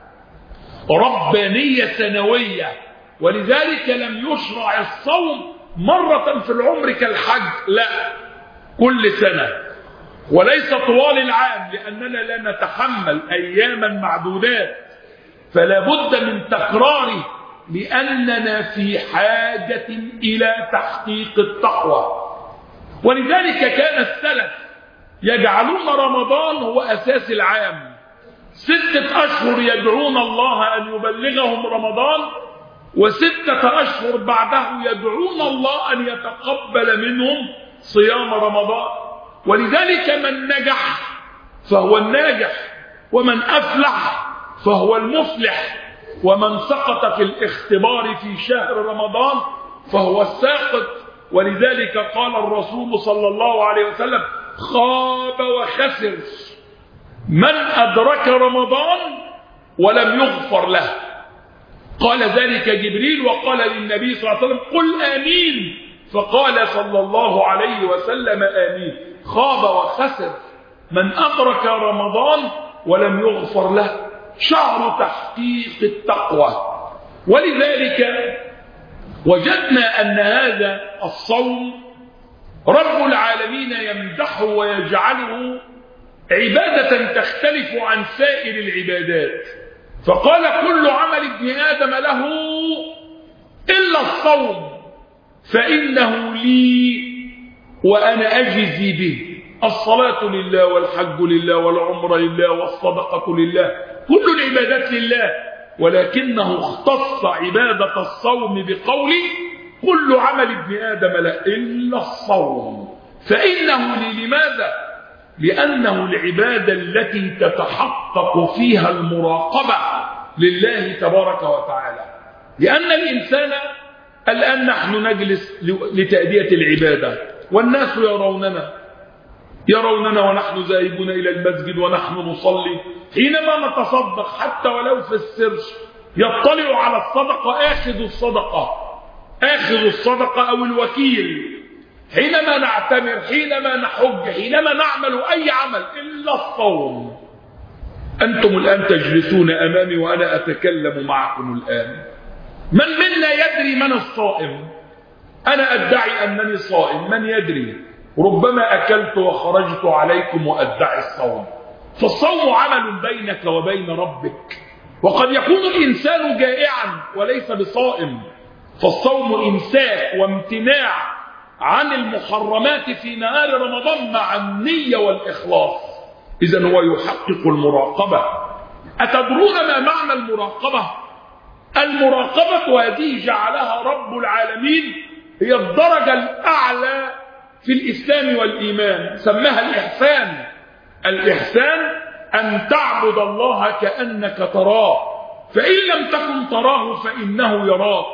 ربانية سنوية، ولذلك لم يشرع الصوم مرة في العمر كالحج، لا، كل سنة، وليس طوال العام، لأننا لا نتحمل أياما معدودات، فلا بد من تكراره، لأننا في حاجة إلى تحقيق التقوى. ولذلك كان السلف يجعلون رمضان هو أساس العام، ستة أشهر يدعون الله أن يبلغهم رمضان، وستة أشهر بعده يدعون الله أن يتقبل منهم صيام رمضان. ولذلك من نجح فهو الناجح، ومن أفلح فهو المفلح، ومن سقط في الاختبار في شهر رمضان فهو الساقط. ولذلك قال الرسول صلى الله عليه وسلم: خاب وخسر من أدرك رمضان ولم يغفر له. قال ذلك جبريل، وقال للنبي صلى الله عليه وسلم: قل آمين، فقال صلى الله عليه وسلم: آمين. خاب وخسر من أدرك رمضان ولم يغفر له. شهر تحقيق التقوى. ولذلك وجدنا أن هذا الصوم رب العالمين يمدحه ويجعله عبادة تختلف عن سائر العبادات، فقال: كل عمل ابن آدم له إلا الصوم فإنه لي وأنا أجزي به. الصلاة لله، والحج لله، والعمر لله، والصدقة لله، كل العبادات لله، ولكنه اختص عبادة الصوم بقوله: كل عمل ابن آدم له إلا الصوم فإنه لي. لماذا؟ لأنه العبادة التي تتحقق فيها المراقبة لله تبارك وتعالى. لأن الإنسان الآن نحن نجلس لتأدية العبادة، والناس يروننا يروننا ونحن ذاهبون إلى المسجد ونحن نصلي. حينما نتصدق حتى ولو في السر، يطلع على الصدقة آخذ الصدقة آخذ الصدقة أو الوكيل. حينما نعتمر، حينما نحج، حينما نعمل أي عمل إلا الصوم. أنتم الآن تجلسون أمامي وأنا أتكلم معكم الآن، من منا يدري من الصائم؟ أنا أدعي أنني صائم، من يدري؟ ربما أكلت وخرجت عليكم وأدعي الصوم. فالصوم عمل بينك وبين ربك، وقد يكون الإنسان جائعا وليس بصائم، فالصوم إمساك وامتناع عن المحرمات في نهار رمضان مع النية والإخلاص. إذن هو يحقق المراقبة. أتدرون ما معنى المراقبة؟ المراقبة هذه جعلها رب العالمين هي الدرجة الأعلى في الإسلام والإيمان، سماها الإحسان. الإحسان أن تعبد الله كأنك تراه، فإن لم تكن تراه فإنه يراك.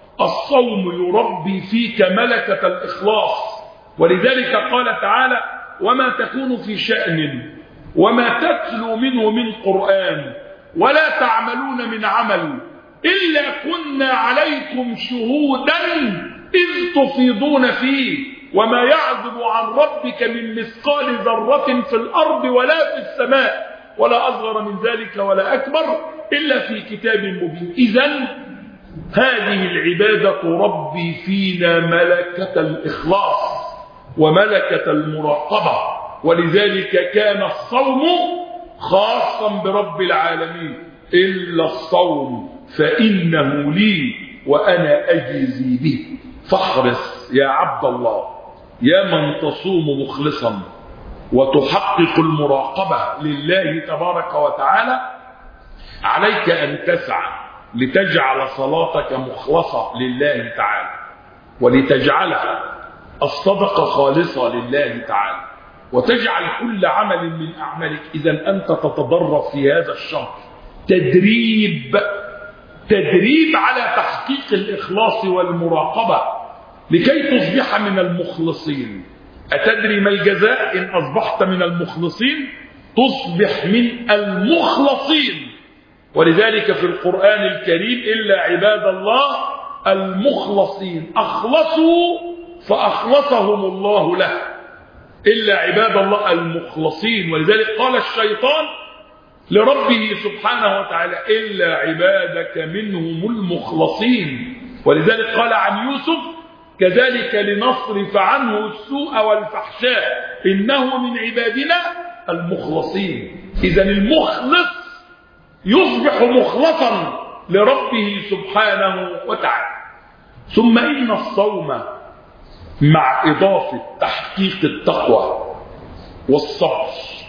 الصوم يربي فيك ملكة الإخلاص. ولذلك قال تعالى: وما تكون في شأن وما تتلو منه من قرآن ولا تعملون من عمل إلا كنا عليكم شهودا إذ تفيضون فيه وما يعزب عن ربك من مثقال ذرة في الأرض ولا في السماء ولا أصغر من ذلك ولا أكبر إلا في كتاب مبين. إذن هذه العبادة تربي فينا ملكة الإخلاص وملكة المراقبة، ولذلك كان الصوم خاصا برب العالمين: إلا الصوم فإنه لي وأنا أجزي به. فاحرص يا عبد الله يا من تصوم مخلصا وتحقق المراقبة لله تبارك وتعالى، عليك أن تسعى لتجعل صلاتك مخلصة لله تعالى، ولتجعلها الصدقة خالصة لله تعالى، وتجعل كل عمل من أعمالك إذا أنت تتدرب في هذا الشهر تدريب تدريب على تحقيق الإخلاص والمراقبة لكي تصبح من المخلصين. أتدري ما الجزاء إن أصبحت من المخلصين؟ تصبح من المخلصين. ولذلك في القرآن الكريم: إلا عباد الله المخلصين أخلصوا فأخلصهم الله له. إلا عباد الله المخلصين. ولذلك قال الشيطان لربه سبحانه وتعالى: إلا عبادك منهم المخلصين. ولذلك قال عن يوسف: كذلك لنصرف عنه السوء والفحشاء إنه من عبادنا المخلصين. إذن المخلص يصبح مخلصا لربه سبحانه وتعالى. ثم إن الصوم مع إضافة تحقيق التقوى والصبر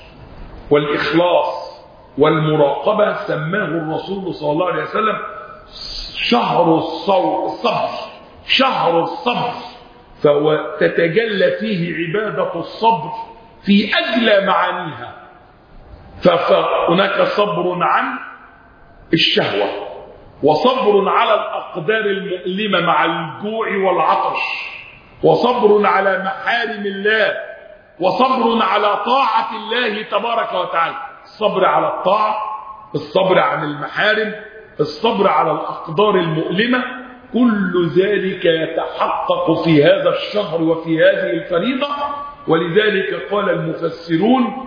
والإخلاص والمراقبة سماه الرسول صلى الله عليه وسلم شهر الصبر، شهر الصبر، فتتجلى فيه عبادة الصبر في أجلى معانيها. فهناك صبر عن الشهوة، وصبر على الأقدار المؤلمة مع الجوع والعطش، وصبر على محارم الله، وصبر على طاعة الله تبارك وتعالى. الصبر على الطاعة، الصبر عن المحارم، الصبر على الأقدار المؤلمة، كل ذلك يتحقق في هذا الشهر وفي هذه الفريضة. ولذلك قال المفسرون: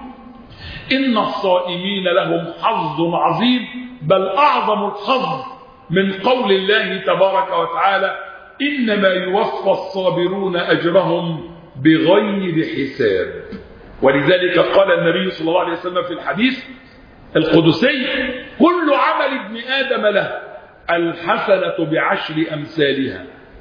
إن الصائمين لهم حظ عظيم، بل أعظم الحظ من قول الله تبارك وتعالى: إنما يوفى الصابرون أجرهم بغير حساب. ولذلك قال النبي صلى الله عليه وسلم في الحديث القدسي: كل عمل ابن آدم له الحسنة بعشر أمثالها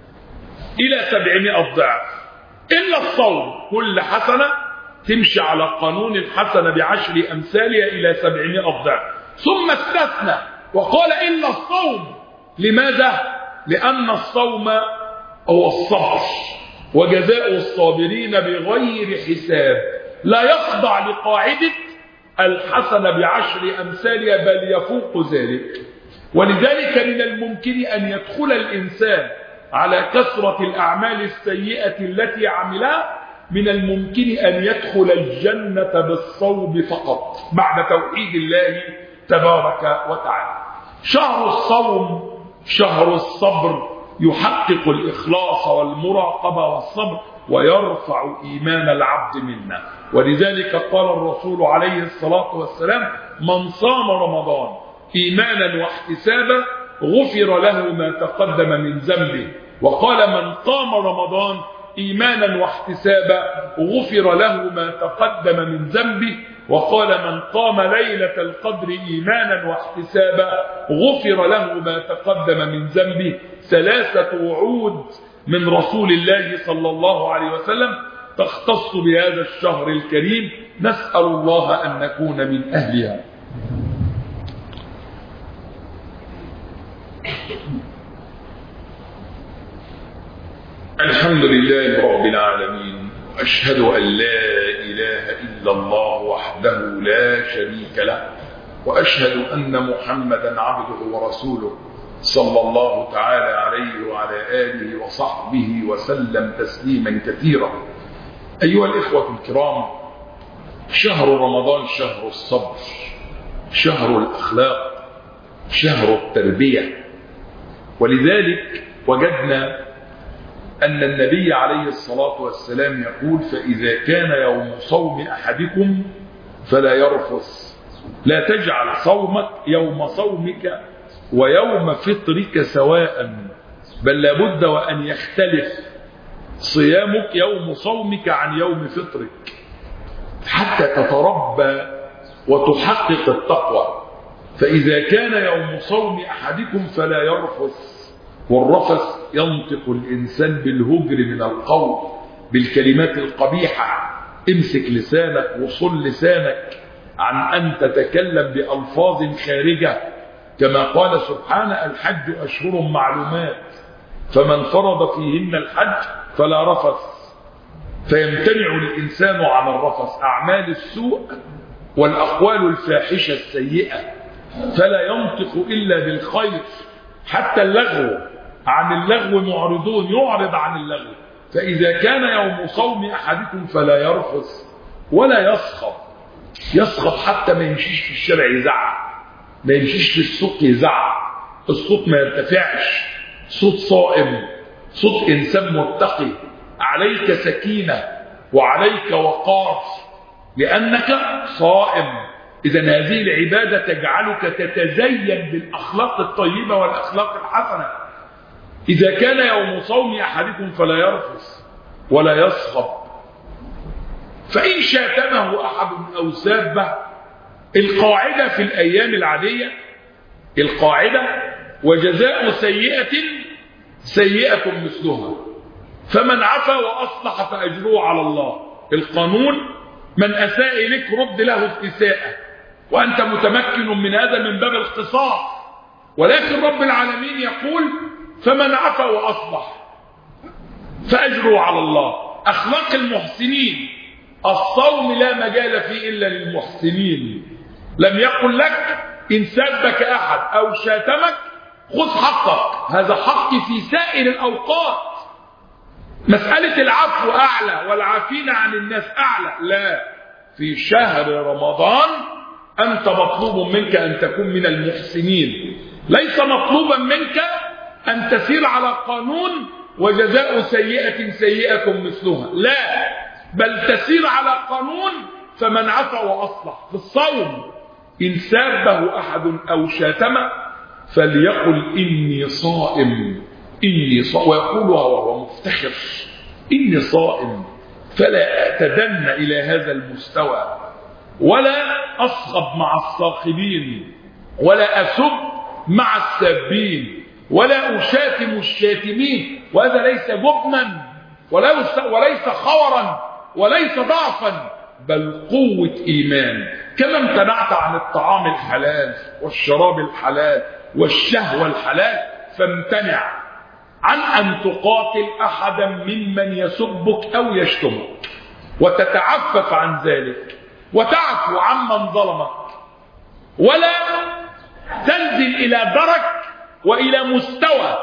إلى سبعمائة ضعف إلا الصوم، كل حسنة تمشي على قانون الحسنة بعشر أمثالها إلى سبعمائة ضعف. ثم استثنى وقال: إلا الصوم. لماذا؟ لأن الصوم هو الصبر، وجزاء الصابرين بغير حساب، لا يخضع لقاعدة الحسنة بعشر أمثالها بل يفوق ذلك. ولذلك من الممكن أن يدخل الإنسان على كثرة الأعمال السيئة التي عملها، من الممكن أن يدخل الجنة بالصوم فقط بعد توحيد الله تبارك وتعالى. شهر الصوم شهر الصبر، يحقق الإخلاص والمراقبة والصبر ويرفع إيمان العبد منا. ولذلك قال الرسول عليه الصلاة والسلام: من صام رمضان إيمانا واحتسابا غفر له ما تقدم من ذنبه. وقال: من قام رمضان إيمانا واحتسابا غفر له ما تقدم من ذنبه. وقال: من قام ليلة القدر إيمانا واحتسابا غفر له ما تقدم من ذنبه. ثلاثة وعود من رسول الله صلى الله عليه وسلم تختص بهذا الشهر الكريم، نسأل الله أن نكون من أهلها. الحمد لله رب العالمين، وأشهد أن لا إله إلا الله وحده لا شريك له، وأشهد أن محمدا عبده ورسوله صلى الله تعالى عليه وعلى آله وصحبه وسلم تسليما كثيرا. أيها الإخوة الكرام، شهر رمضان شهر الصبر، شهر الأخلاق، شهر التربية. ولذلك وجدنا أن النبي عليه الصلاة والسلام يقول: فإذا كان يوم صوم أحدكم فلا يرفث. لا تجعل صومك يوم صومك ويوم فطرك سواء، بل لابد وأن يختلف صيامك يوم صومك عن يوم فطرك حتى تتربى وتحقق التقوى. فإذا كان يوم صوم أحدكم فلا يرفث. والرفث ينطق الإنسان بالهجر من القول، بالكلمات القبيحة. امسك لسانك وصل لسانك عن أن تتكلم بألفاظ خارجة، كما قال سبحانه: الحج أشهر معلومات فمن فرض فيهن الحج فلا رفث. فيمتنع الإنسان عن الرفث، أعمال السوء والأقوال الفاحشة السيئة، فلا ينطق إلا بالخير. حتى اللغو، عن اللغو معرضون، يعرض عن اللغو. فإذا كان يوم صوم أحدكم فلا يرفث ولا يصخب. يصخب حتى ما يمشيش في الشارع يزعق، ما يمشيش في السوق يزعق، الصوت ما يرتفعش، صوت صائم، صوت إنسان متقي. عليك سكينة وعليك وقار لأنك صائم. إذن هذه العبادة تجعلك تتزين بالأخلاق الطيبة والأخلاق الحسنة. إذا كان يوم صوم أحدكم فلا يرفث ولا يصخب. فإن شاتمه أحد أو سابه، القاعدة في الأيام العادية، القاعدة: وجزاء سيئة سيئة مثلها، فمن عفا وأصلح فأجره على الله. القانون: من أساء لك رد له الإساءة، وأنت متمكن من هذا من باب القصاص. ولكن رب العالمين يقول: فمن عفا وأصلح فأجره على الله. أخلاق المحسنين. الصوم لا مجال فيه إلا للمحسنين. لم يقل لك إن سبك أحد أو شاتمك خذ حقك، هذا حق في سائر الأوقات. مسألة العفو أعلى والعافين عن الناس أعلى، لا. في شهر رمضان أنت مطلوب منك أن تكون من المحسنين، ليس مطلوبا منك أن تسير على قانون وجزاء سيئة سيئة مثلها، لا، بل تسير على قانون فمن عفا وأصلح. في الصوم: إن سابه أحد أو شاتمه فليقل إني صائم، إني صائم، ويقولها وهو مفتخر: إني صائم. فلا أتدن إلى هذا المستوى، ولا أصخب مع الصاخبين، ولا أسب مع السابين، ولا أشاتم الشاتمين. وهذا ليس جبنا وليس خورا وليس ضعفا، بل قوة إيمان. كما امتنعت عن الطعام الحلال والشراب الحلال والشهوة الحلال، فامتنع عن أن تقاتل أحدا ممن يسبك أو يشتمك، وتتعفف عن ذلك، وتعفو عمن ظلمك، ولا تنزل إلى درك وإلى مستوى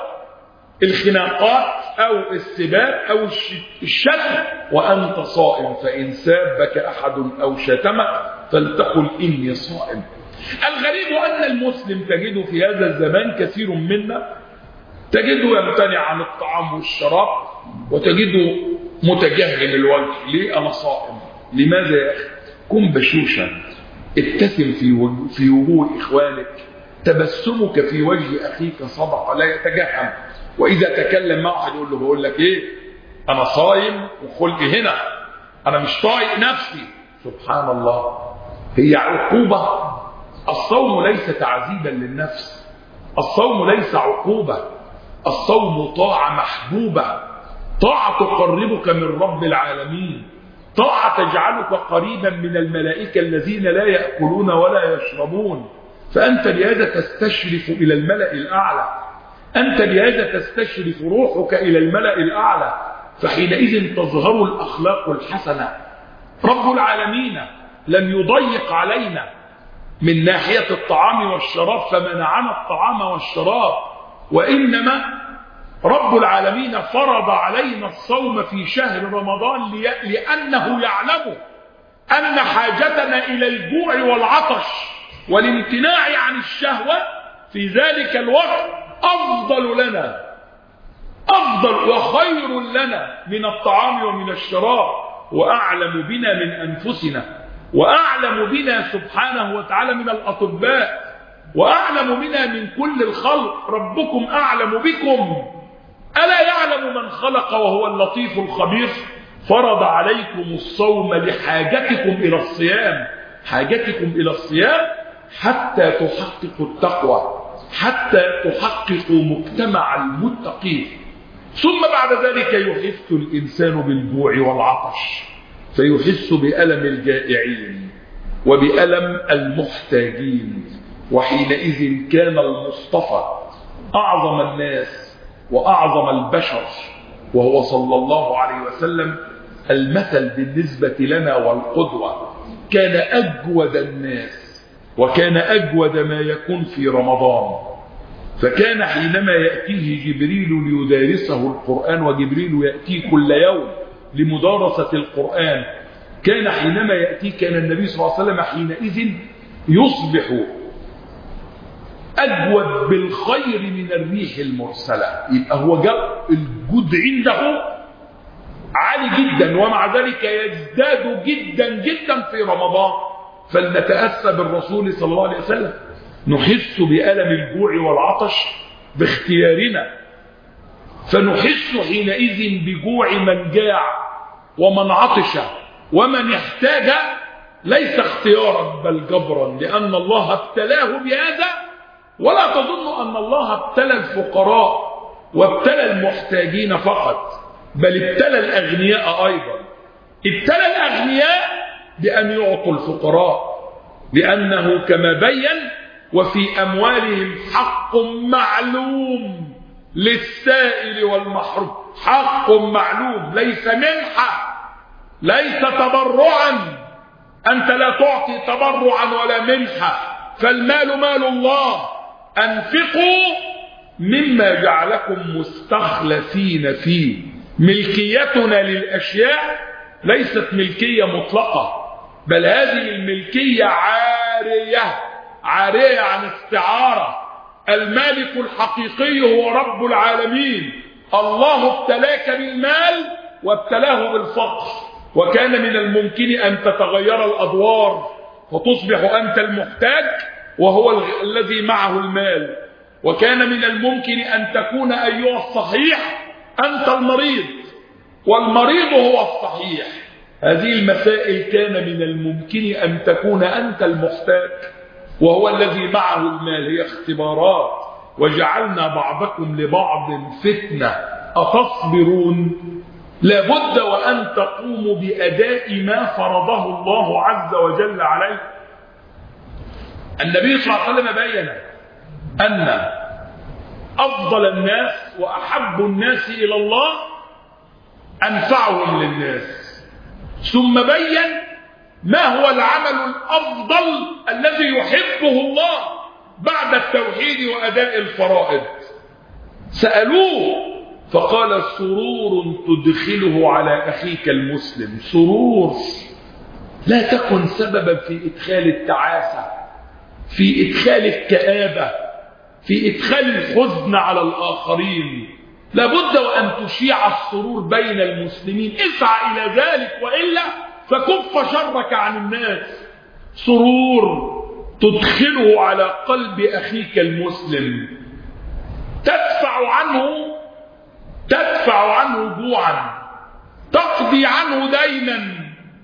الخناقات أو السباب أو الشتم وأنت صائم. فإن سابك أحد أو شتمك فلتقل إني صائم. الغريب أن المسلم تجده في هذا الزمان كثير منا تجده يمتنع عن الطعام والشراب، وتجده متجهم الوجه. ليه؟ أنا صائم. لماذا يا أخي؟ كن بشوشا، ابتسم في في وجوه إخوانك. تبسمك في وجه أخيك صدقة، لا يتجهم. وإذا تكلم مع أحد يقول له: بقول لك إيه، أنا صايم وخلقي هنا، أنا مش طايق نفسي. سبحان الله، هي عقوبة. الصوم ليس تعذيبا للنفس، الصوم ليس عقوبة، الصوم طاعة محبوبة، طاعة تقربك من رب العالمين، طاعة تجعلك قريبا من الملائكة الذين لا يأكلون ولا يشربون. فأنت بهذا تستشرف إلى الملأ الأعلى، أنت بهذا تستشرف روحك إلى الملأ الأعلى. فحينئذ تظهر الأخلاق الحسنة. رب العالمين لم يضيق علينا من ناحية الطعام والشراب فمنعنا الطعام والشراب، وإنما رب العالمين فرض علينا الصوم في شهر رمضان لأنه يعلم أن حاجتنا إلى الجوع والعطش والامتناع عن الشهوة في ذلك الوقت أفضل لنا أفضل وخير لنا من الطعام ومن الشراب، وأعلم بنا من أنفسنا، وأعلم بنا سبحانه وتعالى من الأطباء، وأعلم بنا من كل الخلق. ربكم أعلم بكم، ألا يعلم من خلق وهو اللطيف الخبير؟ فرض عليكم الصوم لحاجتكم إلى الصيام، حاجتكم إلى الصيام حتى تحققوا التقوى، حتى تحققوا مجتمع المتقين. ثم بعد ذلك يحس الإنسان بالجوع والعطش، فيحس بألم الجائعين وبألم المحتاجين. وحينئذ كان المصطفى أعظم الناس وأعظم البشر، وهو صلى الله عليه وسلم المثل بالنسبة لنا والقدوة. كان أجود الناس، وكان أجود ما يكون في رمضان. فكان حينما يأتيه جبريل ليدارسه القرآن، وجبريل يأتيه كل يوم لمدارسة القرآن، كان حينما يأتيه كان النبي صلى الله عليه وسلم حينئذ يصبح أجود بالخير من الريح المرسلة. يبقى هو جاء الجود عنده عالي جدا، ومع ذلك يزداد جدا جدا في رمضان. فلنتأسى بالرسول صلى الله عليه وسلم، نحس بألم الجوع والعطش باختيارنا، فنحس حينئذ بجوع من جاع ومن عطش ومن احتاج، ليس اختيارا بل جبرا، لأن الله ابتلاه بهذا. ولا تظن أن الله ابتلى الفقراء وابتلى المحتاجين فقط، بل ابتلى الأغنياء أيضا. ابتلى الأغنياء بأن يعطوا الفقراء، لأنه كما بين وفي أموالهم حق معلوم للسائل والمحروم. حق معلوم، ليس منحة، ليس تبرعا. أنت لا تعطي تبرعا ولا منحة، فالمال مال الله. أنفقوا مما جعلكم مستخلفين فيه. ملكيتنا للأشياء ليست ملكية مطلقة، بل هذه الملكية عارية، عارية عن استعارة. المالك الحقيقي هو رب العالمين. الله ابتلاك بالمال وابتلاه بالفقر، وكان من الممكن أن تتغير الأدوار، فتصبح أنت المحتاج وهو الذي معه المال. وكان من الممكن أن تكون أيها الصحيح أنت المريض، والمريض هو الصحيح. هذه المسائل كان من الممكن أن تكون أنت المحتاج وهو الذي معه المال. هي اختبارات. وجعلنا بعضكم لبعض فتنة أتصبرون. لابد وأن تقوموا بأداء ما فرضه الله عز وجل عليه. النبي صلى الله عليه وسلم بين أن أفضل الناس وأحب الناس إلى الله أنفعهم للناس، ثم بين ما هو العمل الأفضل الذي يحبه الله بعد التوحيد وأداء الفرائض. سألوه فقال: سرور تدخله على أخيك المسلم. سرور، لا تكن سببا في إدخال التعاسة، في إدخال الكآبة، في إدخال الحزن على الآخرين. لابد وأن تشيع السرور بين المسلمين. اسعى إلى ذلك، وإلا فكف شرك عن الناس. سرور تدخله على قلب أخيك المسلم، تدفع عنه تدفع عنه جوعا، تقضي عنه دينا،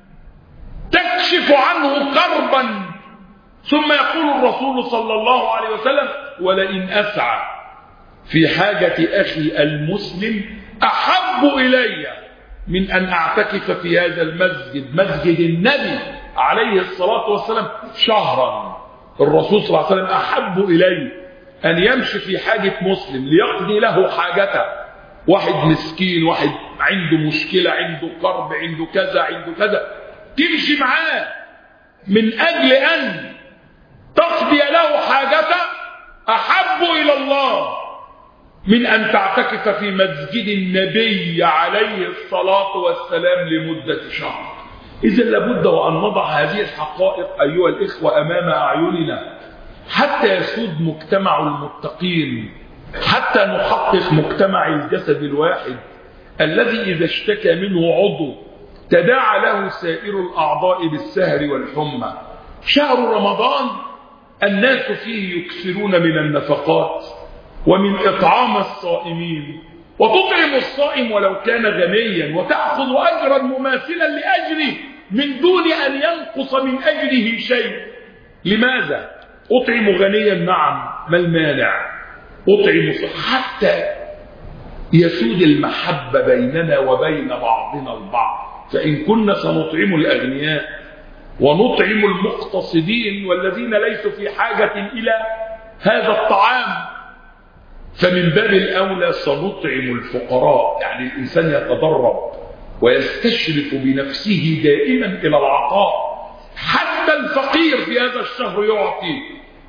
تكشف عنه كربا. ثم يقول الرسول صلى الله عليه وسلم: ولئن أسعى في حاجة أخي المسلم أحب إلي من أن أعتكف في هذا المسجد، مسجد النبي عليه الصلاة والسلام، شهرا. الرسول صلى الله عليه وسلم أحب إلي أن يمشي في حاجة مسلم ليقضي له حاجته. واحد مسكين، واحد عنده مشكلة، عنده كرب، عنده كذا، عنده كذا، تمشي معاه من أجل أن تقضي له حاجته، أحب إلى الله من أن تعتكف في مسجد النبي عليه الصلاة والسلام لمدة شهر. إذا لابد وأن نضع هذه الحقائق أيها الإخوة أمام أعيننا حتى يسود مجتمع المتقين، حتى نحقق مجتمع الجسد الواحد الذي إذا اشتكى منه عضو تداعى له سائر الأعضاء بالسهر والحمى. شهر رمضان الناس فيه يكثرون من النفقات ومن إطعام الصائمين، وتطعم الصائم ولو كان غنيا وتأخذ أجرا مماثلا لأجره من دون أن ينقص من أجره شيء. لماذا؟ أطعم غنيا، نعم، ما المانع؟ أطعم حتى يسود المحبة بيننا وبين بعضنا البعض. فإن كنا سنطعم الأغنياء ونطعم المقتصدين والذين ليسوا في حاجة إلى هذا الطعام، فمن باب الأولى سنطعم الفقراء. يعني الإنسان يتدرب ويستشرف بنفسه دائما إلى العطاء، حتى الفقير في هذا الشهر يعطي.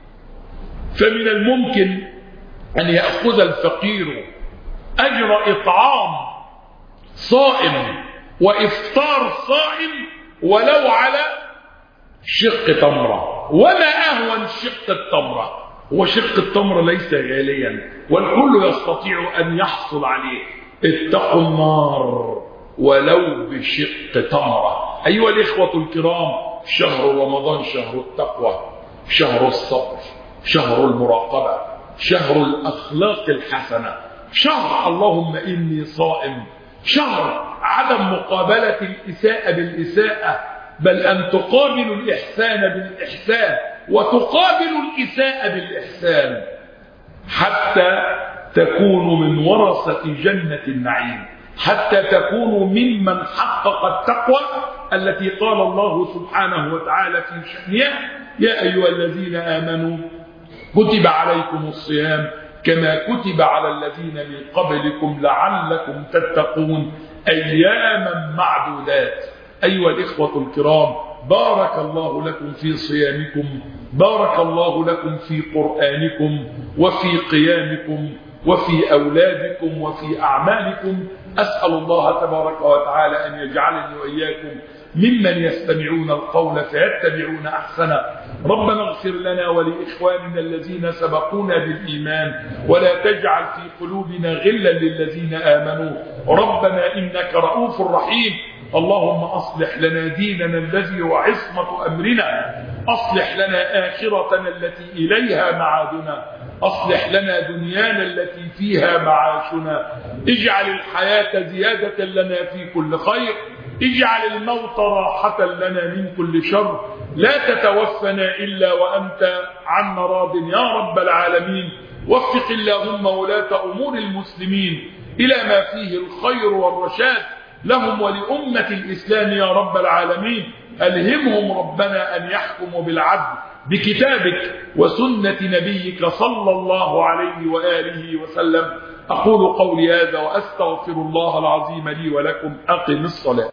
فمن الممكن أن يأخذ الفقير أجر إطعام صائم وإفطار صائم ولو على شق تمرة. وما أهون شق التمرة؟ وشق التمر ليس غاليا والكل يستطيع أن يحصل عليه. اتقوا النار ولو بشق تمرة. أيها الإخوة الكرام، شهر رمضان شهر التقوى، شهر الصبر، شهر المراقبة، شهر الأخلاق الحسنة، شهر اللهم إني صائم، شهر عدم مقابلة الإساءة بالإساءة، بل أن تقابل الإحسان بالإحسان وتقابل الإساءة بالإحسان حتى تكونوا من ورثة جنة النعيم، حتى تكونوا ممن حقق التقوى التي قال الله سبحانه وتعالى في شأنها: يا أيها الذين آمنوا كتب عليكم الصيام كما كتب على الذين من قبلكم لعلكم تتقون أياما معدودات. أيها الإخوة الكرام، بارك الله لكم في صيامكم، بارك الله لكم في قرآنكم وفي قيامكم وفي أولادكم وفي أعمالكم. أسأل الله تبارك وتعالى أن يجعلني وإياكم ممن يستمعون القول فيتبعون أحسنه. ربنا اغفر لنا ولإخواننا الذين سبقونا بالإيمان ولا تجعل في قلوبنا غلا للذين آمنوا ربنا إنك رؤوف رحيم. اللهم أصلح لنا ديننا الذي هو عصمة أمرنا، أصلح لنا آخرتنا التي إليها معادنا، أصلح لنا دنيانا التي فيها معاشنا، اجعل الحياة زيادة لنا في كل خير، اجعل الموت راحة لنا من كل شر، لا تتوفنا إلا وأنت عنا راض يا رب العالمين. وفق اللهم ولاة أمور المسلمين إلى ما فيه الخير والرشاد لهم ولأمة الإسلام يا رب العالمين. ألهمهم ربنا أن يحكموا بالعدل بكتابك وسنة نبيك صلى الله عليه وآله وسلم. أقول قولي هذا وأستغفر الله العظيم لي ولكم. أقم الصلاة.